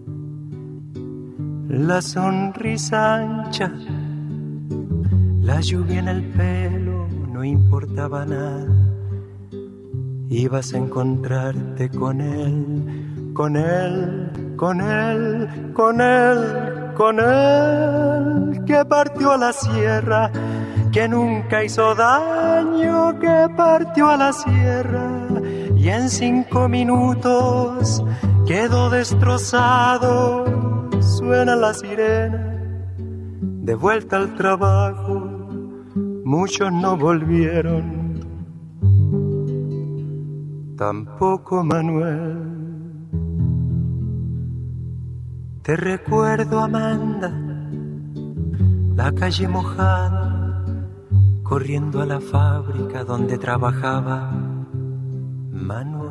La sonrisa ancha, la lluvia en el pelo, no importaba nada. Ibas a encontrarte con él, con él, con él, con él, con él, que partió a la sierra, que nunca hizo daño, que partió a la sierra y en cinco minutos quedó destrozado. suena la sirena, de vuelta al trabajo, muchos no volvieron, tampoco Manuel. Te recuerdo, Amanda, la calle mojada, corriendo a la fábrica donde trabajaba Manuel.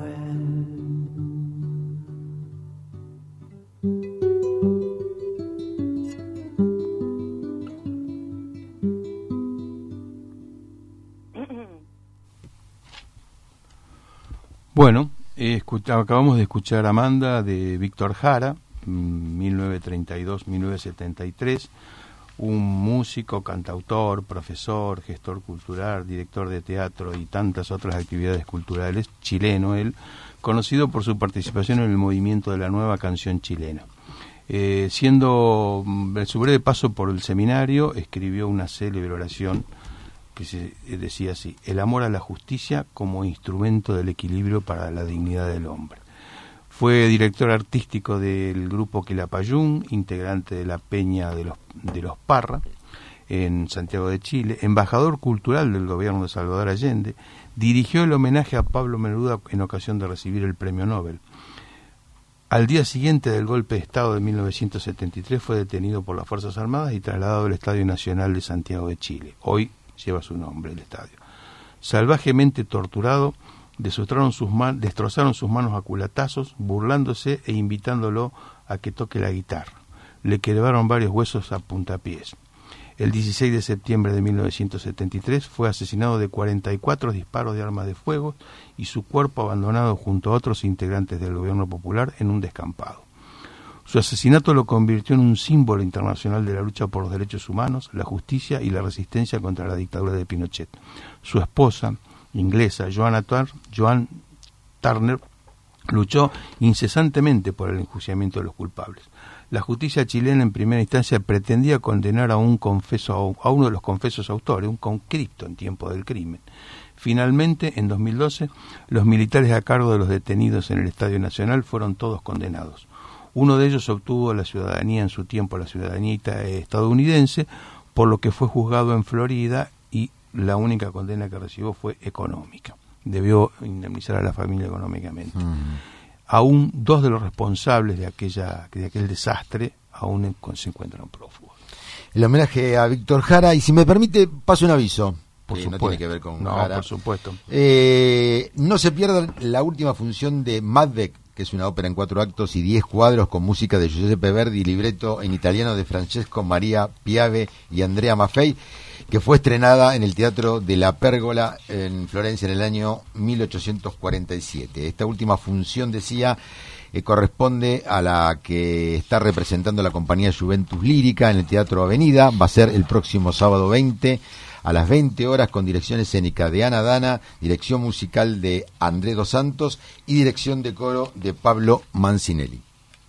Bueno, eh, escucha, acabamos de escuchar Amanda de Víctor Jara, mil novecientos treinta y dos a mil novecientos setenta y tres, un músico, cantautor, profesor, gestor cultural, director de teatro y tantas otras actividades culturales, chileno él, conocido por su participación en el movimiento de la nueva canción chilena. Eh, siendo en su breve paso por el seminario, escribió una célebre oración que se decía así: el amor a la justicia como instrumento del equilibrio para la dignidad del hombre. Fue director artístico del grupo Quilapayún, integrante de la Peña de los, de los Parra, en Santiago de Chile, embajador cultural del gobierno de Salvador Allende, dirigió el homenaje a Pablo Neruda en ocasión de recibir el premio Nobel. Al día siguiente del golpe de Estado de mil novecientos setenta y tres fue detenido por las Fuerzas Armadas y trasladado al Estadio Nacional de Santiago de Chile. Hoy lleva su nombre el estadio. Salvajemente torturado, destrozaron sus, man- destrozaron sus manos a culatazos, burlándose e invitándolo a que toque la guitarra. Le quebraron varios huesos a puntapiés. El dieciséis de septiembre de mil novecientos setenta y tres fue asesinado de cuarenta y cuatro disparos de armas de fuego y su cuerpo abandonado junto a otros integrantes del gobierno popular en un descampado. Su asesinato lo convirtió en un símbolo internacional de la lucha por los derechos humanos, la justicia y la resistencia contra la dictadura de Pinochet. Su esposa, inglesa, Joanna Turner, Joan Turner, luchó incesantemente por el enjuiciamiento de los culpables. La justicia chilena en primera instancia pretendía condenar a un confeso, a uno de los confesos autores, un conscripto en tiempo del crimen. Finalmente, en dos mil doce, los militares a cargo de los detenidos en el Estadio Nacional fueron todos condenados. Uno de ellos obtuvo la ciudadanía en su tiempo, la ciudadanía estadounidense, por lo que fue juzgado en Florida y la única condena que recibió fue económica. Debió indemnizar a la familia económicamente. Mm. Aún dos de los responsables de aquella de aquel desastre aún se encuentran prófugos. El homenaje a Víctor Jara, y si me permite, paso un aviso. Por eh, supuesto. No tiene que ver con no, Jara. por supuesto. Eh, no se pierdan la última función de Macbeth, que es una ópera en cuatro actos y diez cuadros con música de Giuseppe Verdi y libreto en italiano de Francesco Maria Piave y Andrea Maffei, que fue estrenada en el Teatro de la Pérgola en Florencia en el año mil ochocientos cuarenta y siete. Esta última función, decía, eh, corresponde a la que está representando la compañía Juventus Lírica en el Teatro Avenida. Va a ser el próximo sábado veinte a las veinte horas, con dirección escénica de Ana Dana, dirección musical de Andrés Dos Santos y dirección de coro de Pablo Mancinelli.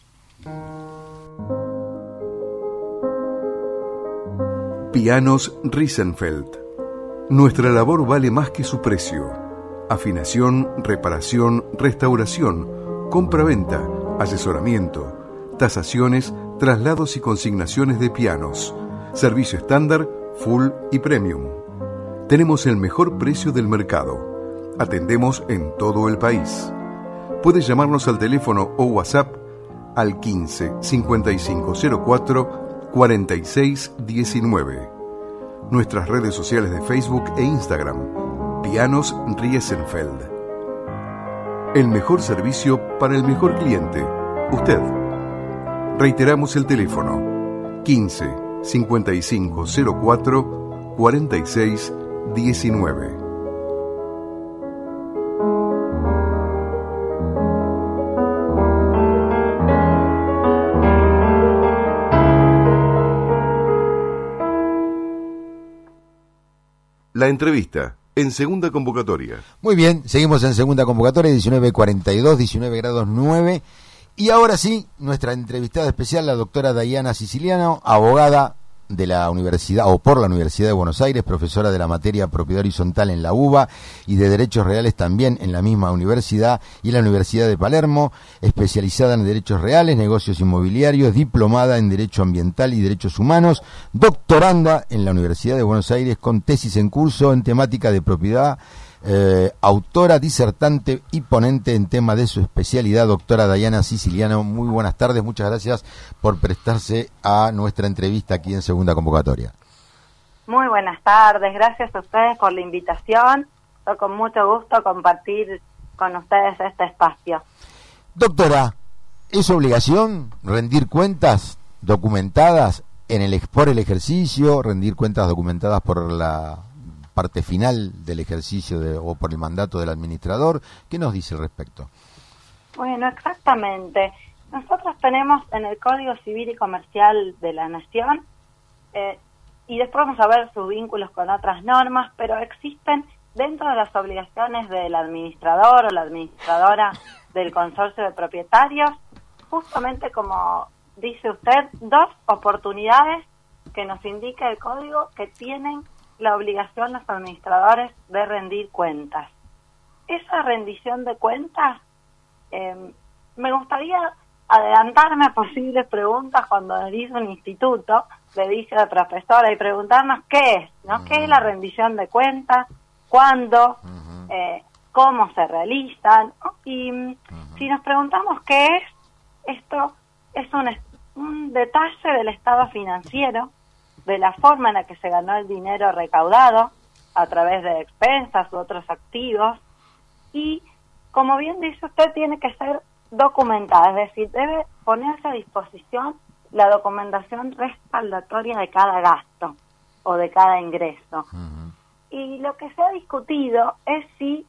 Pianos Riesenfeld. Nuestra labor vale más que su precio. Afinación, reparación, restauración, compra-venta, asesoramiento, tasaciones, traslados y consignaciones de pianos. Servicio estándar, full y premium. Tenemos el mejor precio del mercado. Atendemos en todo el país. Puedes llamarnos al teléfono o WhatsApp al quince cincuenta y cinco cero cuatro cuarenta y seis diecinueve. Nuestras redes sociales de Facebook e Instagram: Pianos Riesenfeld. El mejor servicio para el mejor cliente, usted. Reiteramos el teléfono: quince cincuenta y cinco cero cuatro cuarenta y seis diecinueve. La entrevista en segunda convocatoria. Muy bien, seguimos en segunda convocatoria, diecinueve cuarenta y dos, diecinueve grados nueve. Y ahora sí, nuestra entrevistada especial, la doctora Dayana Siciliano, abogada de la Universidad, o por la Universidad de Buenos Aires, profesora de la materia Propiedad Horizontal en la UBA y de Derechos Reales también en la misma universidad y en la Universidad de Palermo, especializada en Derechos Reales, Negocios Inmobiliarios, diplomada en Derecho Ambiental y Derechos Humanos, doctoranda en la Universidad de Buenos Aires con tesis en curso en temática de propiedad, Eh, autora, disertante y ponente en tema de su especialidad, doctora Dayana Siciliano. Muy buenas tardes, muchas gracias por prestarse a nuestra entrevista aquí en Segunda Convocatoria. Muy buenas tardes, gracias a ustedes por la invitación. Yo con mucho gusto compartir con ustedes este espacio. Doctora, ¿es obligación rendir cuentas documentadas en el por el ejercicio, rendir cuentas documentadas por la parte final del ejercicio de, o por el mandato del administrador? ¿Qué nos dice al respecto? Bueno, exactamente. Nosotros tenemos en el Código Civil y Comercial de la Nación, eh, y después vamos a ver sus vínculos con otras normas, pero existen dentro de las obligaciones del administrador o la administradora del consorcio de propietarios, justamente como dice usted, dos oportunidades que nos indica el Código que tienen la obligación los administradores de rendir cuentas. Esa rendición de cuentas, eh, me gustaría adelantarme a posibles preguntas cuando dice un instituto, le dice a la profesora y preguntarnos qué es, ¿no? Uh-huh. ¿Qué es la rendición de cuentas? ¿Cuándo? Uh-huh. Eh, ¿Cómo se realizan? Y uh-huh. si nos preguntamos qué es, esto es un, un detalle del estado financiero, de la forma en la que se ganó el dinero recaudado a través de expensas u otros activos, y como bien dice usted, tiene que ser documentada, es decir, debe ponerse a disposición la documentación respaldatoria de cada gasto o de cada ingreso. Uh-huh. Y lo que se ha discutido es si,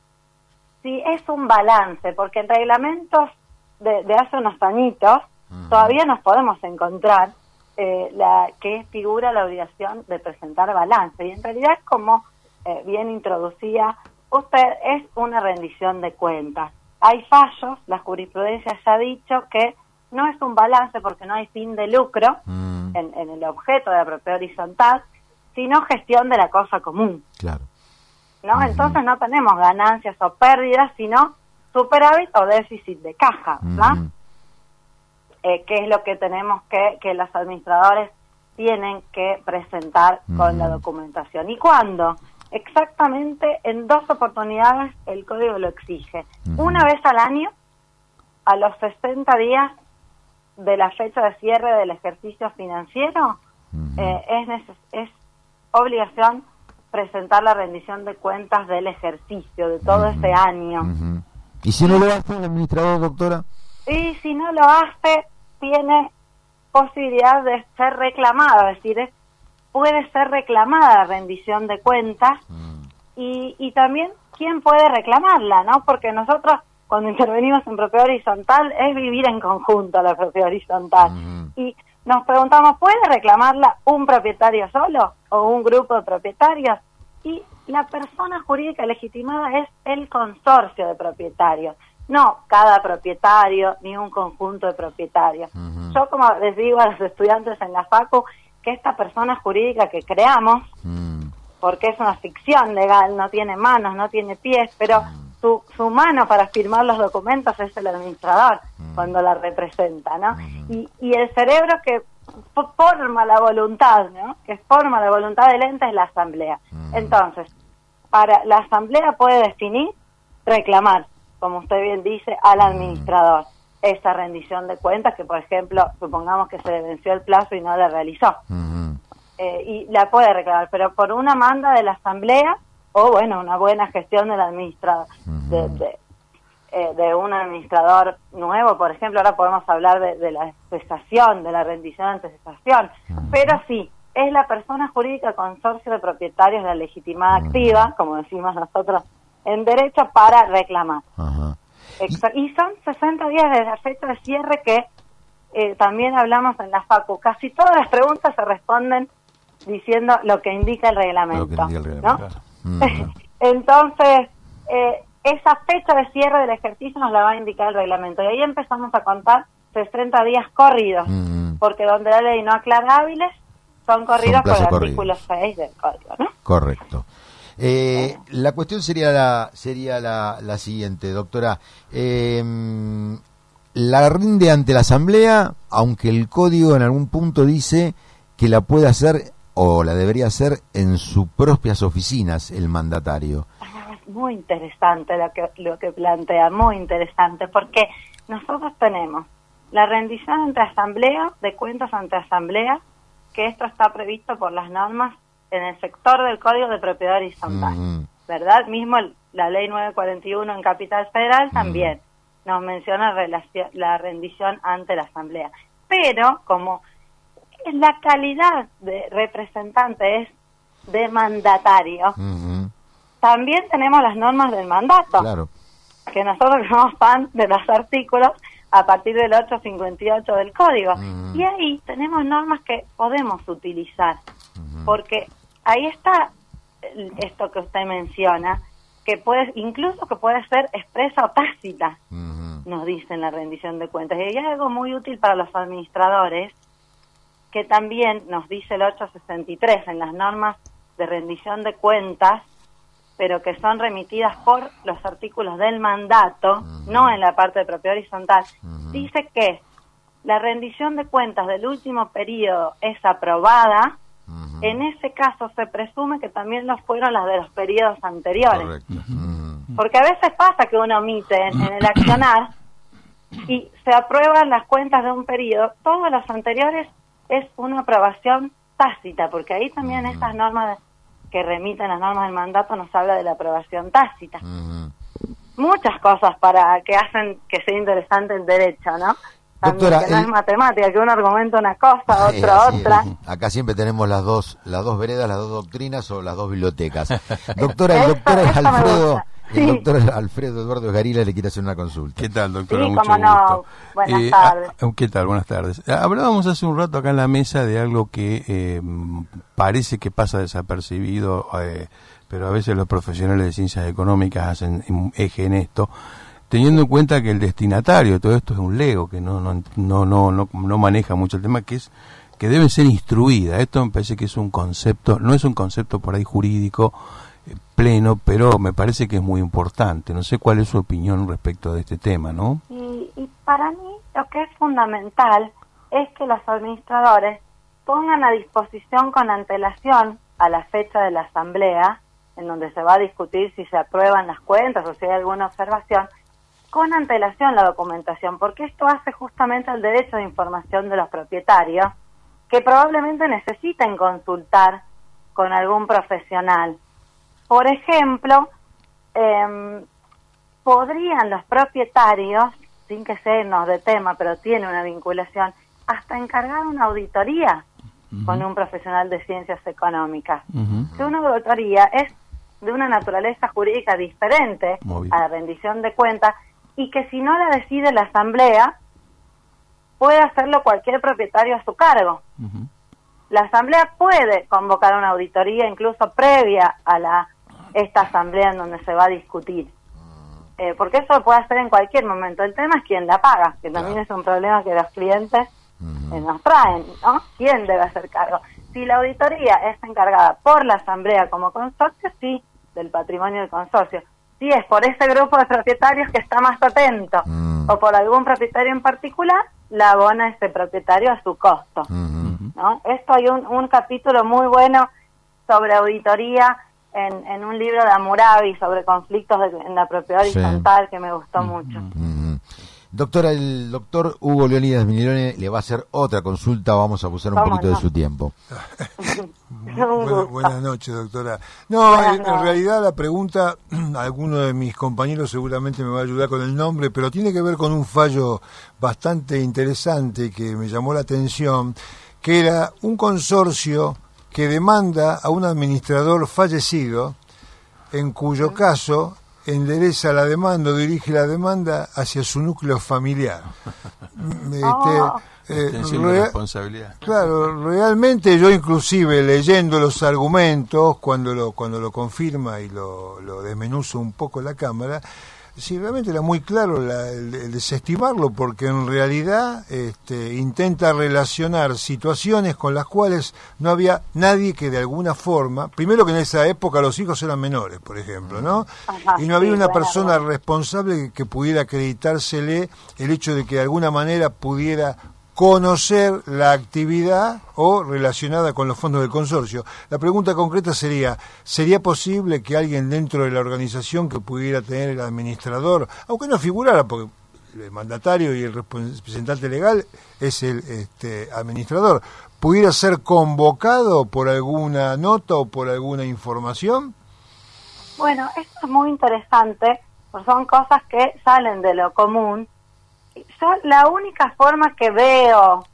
si es un balance, porque en reglamentos de, de hace unos añitos uh-huh. todavía nos podemos encontrar Eh, la que figura la obligación de presentar balance, y en realidad, como eh, bien introducía usted, es una rendición de cuentas. Hay fallos, la jurisprudencia ya ha dicho que no es un balance porque no hay fin de lucro mm. en, en el objeto de la propiedad horizontal, sino gestión de la cosa común. Claro. ¿No? Mm-hmm. Entonces no tenemos ganancias o pérdidas, sino superávit o déficit de caja, ¿verdad? Mm-hmm. Eh, qué es lo que tenemos que, que los administradores tienen que presentar uh-huh. con la documentación. ¿Y cuándo? Exactamente en dos oportunidades el Código lo exige. Uh-huh. Una vez al año, a los sesenta días de la fecha de cierre del ejercicio financiero, uh-huh. eh, es, neces- es obligación presentar la rendición de cuentas del ejercicio, de todo uh-huh. ese año. Uh-huh. ¿Y si no lo hace el administrador, doctora? Y si no lo hace, tiene posibilidad de ser reclamada, es decir, es, puede ser reclamada la rendición de cuentas mm. y, y también quién puede reclamarla, ¿no? Porque nosotros cuando intervenimos en propiedad horizontal es vivir en conjunto la propiedad horizontal mm. y nos preguntamos, ¿puede reclamarla un propietario solo o un grupo de propietarios? Y la persona jurídica legitimada es el consorcio de propietarios, no cada propietario ni un conjunto de propietarios. Uh-huh. Yo, como les digo a los estudiantes en la facu, que esta persona jurídica que creamos, uh-huh. porque es una ficción legal, no tiene manos, no tiene pies, pero uh-huh. su, su mano para firmar los documentos es el administrador uh-huh. cuando la representa, ¿no? Uh-huh. Y, y el cerebro que forma la voluntad, ¿no? Que forma la voluntad del ente es la asamblea. Uh-huh. Entonces, para la asamblea puede definir, reclamar, como usted bien dice, al administrador esa rendición de cuentas que, por ejemplo, supongamos que se le venció el plazo y no la realizó. Uh-huh. Eh, y la puede reclamar, pero por una manda de la asamblea o, bueno, una buena gestión del administrador, uh-huh. de, de, eh, de un administrador nuevo, por ejemplo. Ahora podemos hablar de, de la cesación, de la rendición ante cesación, uh-huh. pero sí, es la persona jurídica consorcio de propietarios de la legitimada uh-huh. activa, como decimos nosotros en derecho, para reclamar. Ajá. Exa- y son sesenta días desde la fecha de cierre que eh, también hablamos en la facu. Casi todas las preguntas se responden diciendo lo que indica el reglamento, lo que indica el reglamento, ¿no? Uh-huh. Entonces, eh, esa fecha de cierre del ejercicio nos la va a indicar el reglamento. Y ahí empezamos a contar sesenta días corridos, uh-huh. porque donde la ley no aclara hábiles, son corridos Son por el plazos artículo corridos. seis del código, ¿no? Correcto. Eh, la cuestión sería la sería la, la siguiente, doctora. Eh, la rinde ante la asamblea, aunque el código en algún punto dice que la puede hacer o la debería hacer en sus propias oficinas el mandatario. Muy interesante lo que lo que plantea, muy interesante, porque nosotros tenemos la rendición ante asamblea, de cuentas ante asamblea, que esto está previsto por las normas en el sector del Código de Propiedad Horizontal, uh-huh. ¿verdad? Mismo el, la Ley nueve cuarenta y uno en Capital Federal uh-huh. también nos menciona relación, la rendición ante la asamblea. Pero como la calidad de representante es de mandatario, uh-huh. también tenemos las normas del mandato, claro. que nosotros somos fan de los artículos a partir del ochocientos cincuenta y ocho del Código. Uh-huh. Y ahí tenemos normas que podemos utilizar, uh-huh. porque ahí está esto que usted menciona, que puede, incluso que puede ser expresa o tácita, uh-huh. nos dice en la rendición de cuentas. Y hay algo muy útil para los administradores, que también nos dice el ochocientos sesenta y tres en las normas de rendición de cuentas, pero que son remitidas por los artículos del mandato, uh-huh. no en la parte de propiedad horizontal, uh-huh. dice que la rendición de cuentas del último periodo es aprobada, uh-huh. en ese caso se presume que también lo fueron las de los periodos anteriores. Correcto. Uh-huh. Porque a veces pasa que uno omite en, en el accionar y se aprueban las cuentas de un periodo, todos los anteriores es una aprobación tácita, porque ahí también uh-huh. estas normas de que remiten las normas del mandato nos habla de la aprobación tácita. Uh-huh. Muchas cosas para que hacen que sea interesante el derecho, ¿no? También, Doctora, que no el... es matemática, que uno argumenta una cosa, otra sí, otra. Sí. Acá siempre tenemos las dos, las dos veredas, las dos doctrinas o las dos bibliotecas. Doctora, el doctor eso, eso Alfredo, el sí. doctor Alfredo Eduardo Garila le quiere hacer una consulta. ¿Qué tal, doctora? Sí, Mucho cómo no. gusto. Buenas Eh, tardes. Ah, ¿Qué tal? Buenas tardes. Hablábamos hace un rato acá en la mesa de algo que eh, parece que pasa desapercibido, eh, pero a veces los profesionales de ciencias económicas hacen eje en esto, teniendo en cuenta que el destinatario de todo esto es un lego que no no no no no, no maneja mucho el tema, que es que debe ser instruida. Esto me parece que es un concepto, no es un concepto por ahí jurídico eh, pleno, pero me parece que es muy importante. No sé cuál es su opinión respecto de este tema, ¿no? Y, y para mí lo que es fundamental es que los administradores pongan a disposición con antelación a la fecha de la asamblea, en donde se va a discutir si se aprueban las cuentas o si hay alguna observación, con antelación la documentación, porque esto hace justamente el derecho de información de los propietarios, que probablemente necesiten consultar con algún profesional. Por ejemplo, eh, podrían los propietarios, sin que se nos de tema, pero tiene una vinculación, hasta encargar una auditoría uh-huh. con un profesional de ciencias económicas. Uh-huh. Que una auditoría es de una naturaleza jurídica diferente a la rendición de cuentas, y que si no la decide la asamblea, puede hacerlo cualquier propietario a su cargo. Uh-huh. La asamblea puede convocar una auditoría incluso previa a la esta asamblea en donde se va a discutir. Eh, porque eso lo puede hacer en cualquier momento. El tema es quién la paga, que también claro. es un problema que los clientes uh-huh. eh, nos traen, ¿no? ¿Quién debe hacer cargo? Si la auditoría es encargada por la asamblea como consorcio, sí, del patrimonio del consorcio. Si es por ese grupo de propietarios que está más atento, uh-huh. o por algún propietario en particular, la abona ese propietario a su costo. Uh-huh. ¿No? Esto hay un, un capítulo muy bueno sobre auditoría en, en un libro de Hammurabi sobre conflictos de, en la propiedad horizontal, sí. que me gustó uh-huh. mucho. Uh-huh. Doctora, el doctor Hugo Leonidas Milone le va a hacer otra consulta, vamos a abusar un poquito no? de su tiempo. Buenas, buenas noches, doctora. No, en, en realidad la pregunta, alguno de mis compañeros seguramente me va a ayudar con el nombre, pero tiene que ver con un fallo bastante interesante que me llamó la atención, que era un consorcio que demanda a un administrador fallecido, en cuyo caso endereza la demanda o dirige la demanda hacia su núcleo familiar. Oh. Este, eh, real, responsabilidad. Claro, realmente yo inclusive leyendo los argumentos, cuando lo cuando lo confirma y lo, lo desmenuzo un poco la Cámara, sí, realmente era muy claro la, el, el desestimarlo, porque en realidad este, intenta relacionar situaciones con las cuales no había nadie que de alguna forma, primero que en esa época los hijos eran menores, por ejemplo, ¿no? Ajá, y no había sí, una bueno, persona bueno. responsable que, que pudiera acreditársele el hecho de que de alguna manera pudiera conocer la actividad o relacionada con los fondos del consorcio. La pregunta concreta sería, ¿sería posible que alguien dentro de la organización que pudiera tener el administrador, aunque no figurara, porque el mandatario y el representante legal es el este, administrador, pudiera ser convocado por alguna nota o por alguna información? Bueno, esto es muy interesante, porque son cosas que salen de lo común. Yo la única forma que veo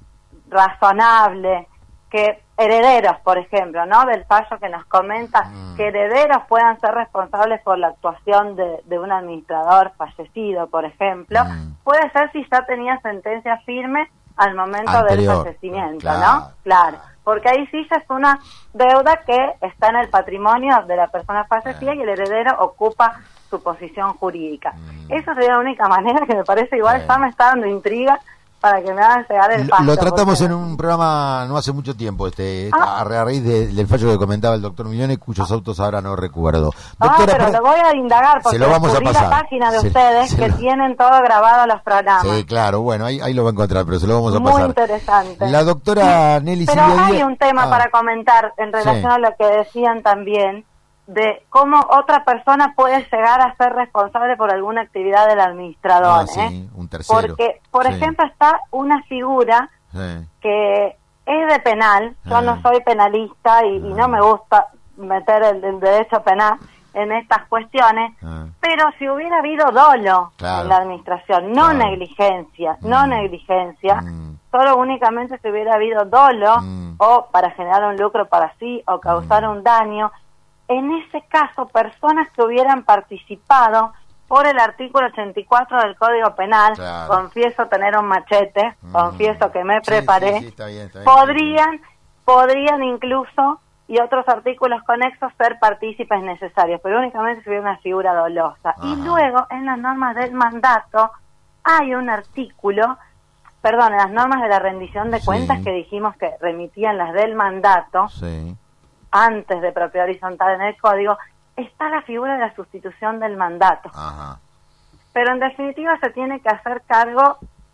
razonable que herederos, por ejemplo, ¿no? Del fallo que nos comenta, mm. que herederos puedan ser responsables por la actuación de, de un administrador fallecido, por ejemplo, mm. puede ser si ya tenía sentencia firme al momento Anterior. del fallecimiento, claro. ¿no? Claro, porque ahí sí ya es una deuda que está en el patrimonio de la persona fallecida y el heredero ocupa su posición jurídica. Mm. Esa sería la única manera que me parece igual, ya me está dando intriga para que me hagan llegar el fallo. Lo, lo tratamos porque... en un programa no hace mucho tiempo, este ah. a raíz de, del fallo que comentaba el doctor Miglione, cuyos autos ahora no recuerdo. Doctora, ah, pero lo voy a indagar porque se lo vamos a pasar. la página de se, ustedes se que lo... tienen todo grabado los programas. Sí, claro, bueno, ahí, ahí lo va a encontrar, pero se lo vamos a Muy pasar. Muy interesante. La doctora Nelly Pero Silvia hay Díaz... un tema ah. para comentar en relación sí. a lo que decían también, de cómo otra persona puede llegar a ser responsable por alguna actividad del administrador. Ah, sí, ¿eh? un tercero. Porque, por sí. ejemplo, está una figura sí. que es de penal. Yo sí. no soy penalista y, no. y no me gusta meter el, el derecho penal en estas cuestiones, ah. pero si hubiera habido dolo claro. en la administración, no claro. negligencia, mm. no negligencia, mm. solo únicamente si hubiera habido dolo mm. o para generar un lucro para sí o causar mm. un daño, en ese caso personas que hubieran participado por el artículo ochenta y cuatro del Código Penal, claro. confieso tener un machete, mm. confieso que me preparé, sí, sí, sí, está bien, está bien, podrían, está bien. podrían incluso y otros artículos conexos ser partícipes necesarios, pero únicamente si hubiera una figura dolosa. Ajá. Y luego, en las normas del mandato, hay un artículo, perdón, en las normas de la rendición de cuentas sí. que dijimos que remitían las del mandato, sí. antes de propiedad horizontal en el código, está la figura de la sustitución del mandato. Ajá. Pero en definitiva se tiene que hacer cargo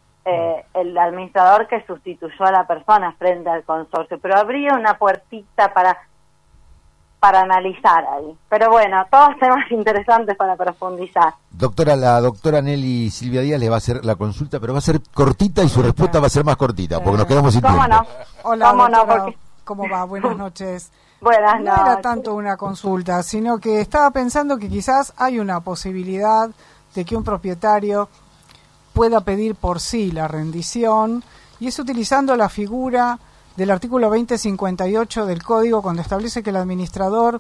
Eh, el administrador que sustituyó a la persona frente al consorcio, pero habría una puertita para para analizar ahí. Pero bueno, todos temas interesantes para profundizar. Doctora, la doctora Nelly Silvia Díaz le va a hacer la consulta, pero va a ser cortita y su respuesta va a ser más cortita, porque nos quedamos sin tiempo. ¿Cómo no? Hola, ¿Cómo doctora, no? Porque... ¿cómo va? Buenas noches. Buenas no noches. era tanto una consulta, sino que estaba pensando que quizás hay una posibilidad de que un propietario pueda pedir por sí la rendición, y es utilizando la figura del artículo veinte cincuenta y ocho del Código, cuando establece que el administrador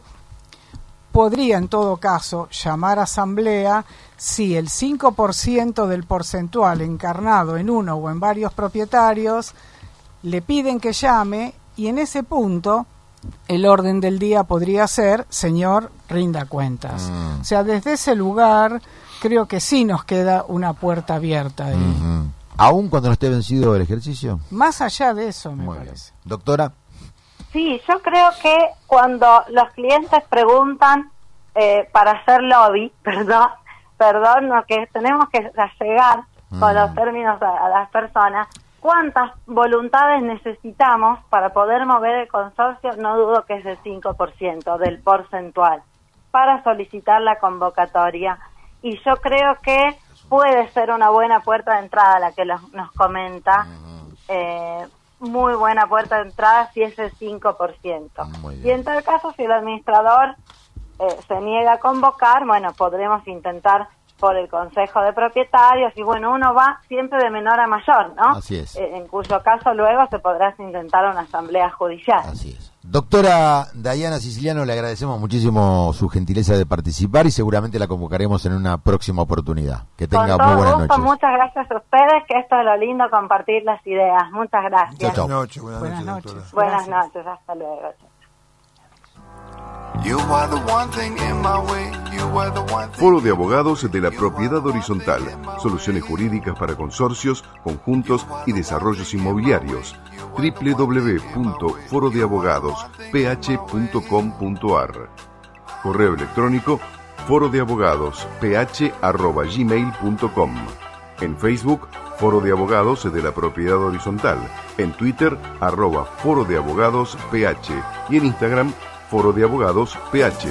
podría en todo caso llamar a asamblea si el cinco por ciento del porcentual encarnado en uno o en varios propietarios le piden que llame, y en ese punto el orden del día podría ser: señor, rinda cuentas. Mm. O sea, desde ese lugar creo que sí nos queda una puerta abierta ahí. Uh-huh. ¿Aún cuando no esté vencido el ejercicio? Más allá de eso, me Muy parece. Bien. Doctora. Sí, yo creo que cuando los clientes preguntan eh, para hacer lobby, perdón, perdón, no, que tenemos que llegar uh-huh. con los términos a, a las personas, ¿cuántas voluntades necesitamos para poder mover el consorcio? No dudo que es el cinco por ciento del porcentual para solicitar la convocatoria. Y yo creo que puede ser una buena puerta de entrada la que los, nos comenta, uh-huh. eh, muy buena puerta de entrada si es el cinco por ciento. Y en tal caso, si el administrador eh, se niega a convocar, bueno, podremos intentar por el Consejo de Propietarios, y bueno, uno va siempre de menor a mayor, ¿no? Así es. Eh, en cuyo caso luego se podrá intentar una asamblea judicial. Así es. Doctora Dayana Siciliano, le agradecemos muchísimo su gentileza de participar y seguramente la convocaremos en una próxima oportunidad. Que tenga muy buenas noches. Muchas gracias a ustedes, que esto es lo lindo, compartir las ideas. Muchas gracias. Chau, chau. Buenas noches. Buenas noches. Buenas noches, hasta luego. You are the one thing in my way. You are the one thing. Foro de Abogados de la Propiedad Horizontal. Soluciones jurídicas para consorcios, conjuntos y desarrollos inmobiliarios. doble u doble u doble u punto foro de abogados p h punto com punto a r. Correo electrónico foro de abogados p h arroba gmail punto com. En Facebook, Foro de Abogados de la Propiedad Horizontal. En Twitter, arroba Foro de Abogados P H. Y en Instagram, Foro de Abogados P H.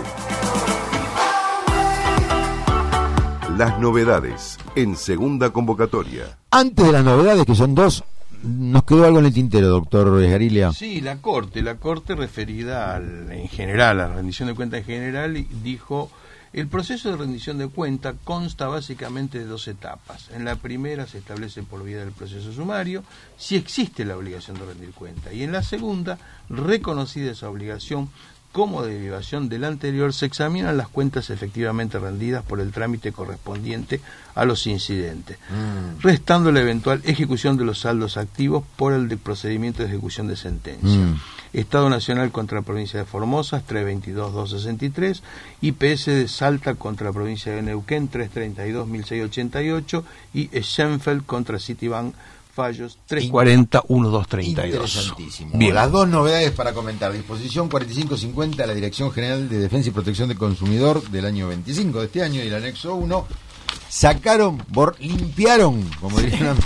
Las novedades en segunda convocatoria. Antes de las novedades, que son dos, nos quedó algo en el tintero, doctor Esgarilia. Sí, la Corte, la Corte referida al, en general, a la rendición de cuentas en general, y dijo: el proceso de rendición de cuenta consta básicamente de dos etapas. En la primera se establece por vía del proceso sumario si existe la obligación de rendir cuenta, y en la segunda, reconocida esa obligación como derivación de la anterior, se examinan las cuentas efectivamente rendidas por el trámite correspondiente a los incidentes, mm. restando la eventual ejecución de los saldos activos por el de procedimiento de ejecución de sentencia. Mm. Estado Nacional contra la provincia de Formosa, trescientos veintidós mil doscientos sesenta y tres, I P S de Salta contra la provincia de Neuquén, trescientos treinta y dos mil seiscientos ochenta y ocho, y Schenfeld contra Citibank, fallos trescientos cuarenta mil doscientos treinta y dos. Interesantísimo. Bien. Las dos novedades para comentar. Disposición cuarenta y cinco cincuenta de la Dirección General de Defensa y Protección del Consumidor del año veinticinco de este año, y el anexo uno, sacaron, bor, limpiaron, como dirían,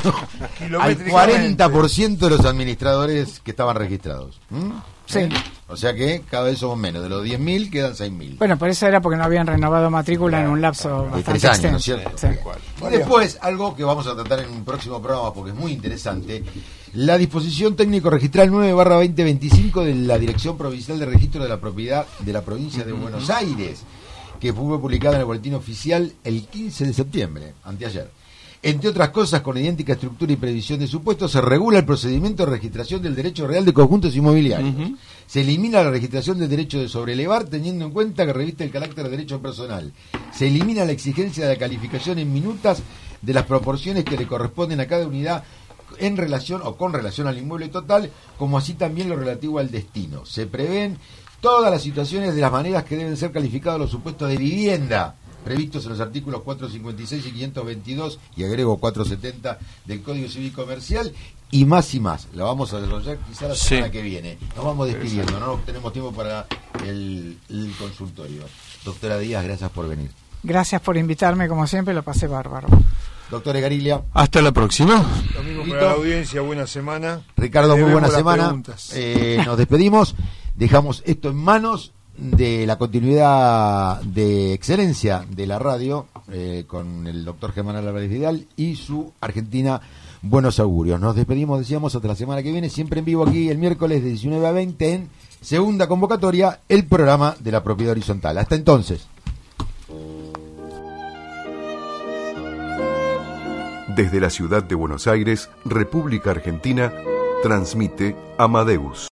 al cuarenta por ciento de los administradores que estaban registrados. ¿Mm? Sí. ¿Eh? O sea que cada vez somos menos. De los diez mil quedan seis mil. Bueno, por eso era porque no habían renovado matrícula claro, en un lapso de bastante tres años, extenso. ¿no es cierto? Sí. Y después, algo que vamos a tratar en un próximo programa porque es muy interesante, la disposición técnico registral nueve barra veinte veinticinco de la Dirección Provincial de Registro de la Propiedad de la Provincia de Buenos Aires, que fue publicada en el Boletín Oficial el quince de septiembre, anteayer. Entre otras cosas, con idéntica estructura y previsión de supuestos, se regula el procedimiento de registración del derecho real de conjuntos inmobiliarios. Uh-huh. Se elimina la registración del derecho de sobrelevar, teniendo en cuenta que reviste el carácter de derecho personal. Se elimina la exigencia de la calificación en minutas de las proporciones que le corresponden a cada unidad en relación o con relación al inmueble total, como así también lo relativo al destino. Se prevén todas las situaciones de las maneras que deben ser calificados los supuestos de vivienda previstos en los artículos cuatrocientos cincuenta y seis y quinientos veintidós, y agrego cuatrocientos setenta del Código Civil Comercial, y más y más. La vamos a desarrollar quizá la semana sí. que viene. Nos vamos despidiendo, no tenemos tiempo para el, el consultorio. Doctora Díaz, gracias por venir. Gracias por invitarme, como siempre, lo pasé bárbaro. Doctor Esgarilia. Hasta la próxima. Lo mismo para la audiencia, buena semana. Ricardo, muy buena semana. Eh, nos despedimos, dejamos esto en manos de la continuidad de excelencia de la radio, eh, con el doctor Germán Álvarez Vidal y su Argentina Buenos Augurios. Nos despedimos, decíamos, hasta la semana que viene, siempre en vivo aquí el miércoles de diecinueve a veinte en segunda convocatoria, el programa de la propiedad horizontal. Hasta entonces. Desde la ciudad de Buenos Aires, República Argentina, transmite Amadeus.